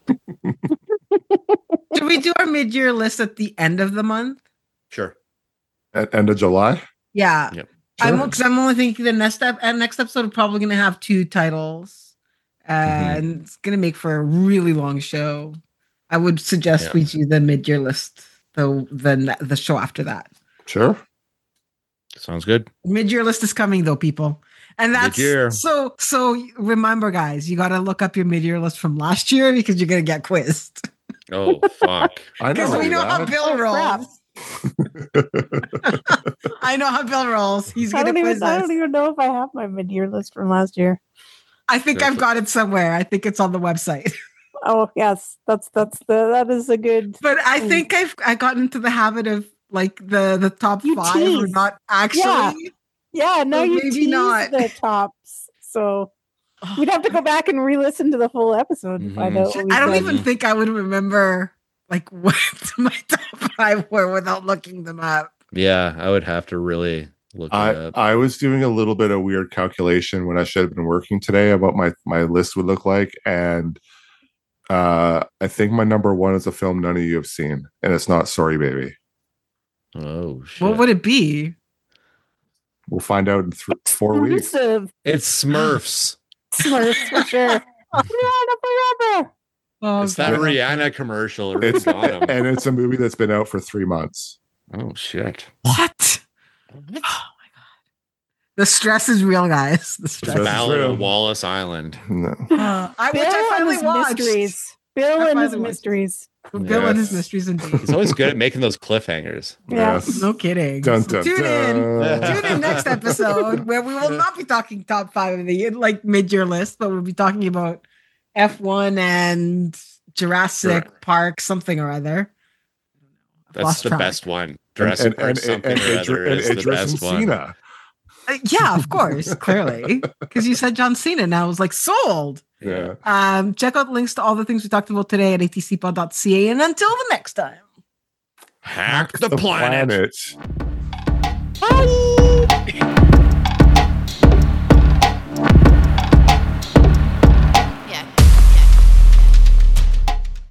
Should we do our mid-year list at the end of the month? Sure. At end of July? Yeah. Yep. Sure. I'm only thinking the next episode is probably going to have 2 titles. And it's going to make for a really long show. I would suggest we do the mid-year list, though, the show after that. Sure. Sounds good. Mid-year list is coming, though, people. And that's mid-year. So remember, guys, you got to look up your mid-year list from last year because you're going to get quizzed. Oh, fuck. I know. Because we know how Bill rolls. I know how Bill rolls. He's going to quiz us. I don't even know if I have my mid-year list from last year. I think I've got it somewhere. I think it's on the website. Oh yes, that is a good. But I think I gotten into the habit of like the top 5 or not actually. Yeah. No, so you maybe tease not the tops. So we'd have to go back and re-listen to the full episode to find out. I don't even think I would remember like what my top 5 were without looking them up. Yeah, I would have to really look it up. I was doing a little bit of weird calculation when I should have been working today about my list would look like, and I think my number one is a film none of you have seen, and it's not Sorry Baby. Oh shit! What would it be? We'll find out in 4 weeks. It's Smurfs. Smurfs for sure. Rihanna forever. Oh, It's that God. Rihanna commercial. It's, Bottom. and it's a movie that's been out for 3 months. Oh shit! What? Oh my god! The stress is real, guys. The stress. That's Ballad real. of Wallace Island. No. Which I finally his watched. mysteries. Bill I and his finally watched. mysteries. Bill and his Yes. mysteries indeed. He's always good at making those cliffhangers. Yeah. Yes. No kidding. Dun, So dun, tune in. dun. Tune in next episode where we will not be talking top 5 of the like mid-year list, but we'll be talking about F1 and Jurassic Park something or other. That's Lost the track. best one. Jurassic Park something or other is the best one. Cena. Yeah, of course, clearly, because you said John Cena, and I was like, sold. Yeah. Check out links to all the things we talked about today at atcpod.ca, and until the next time. Hack the planet. Bye.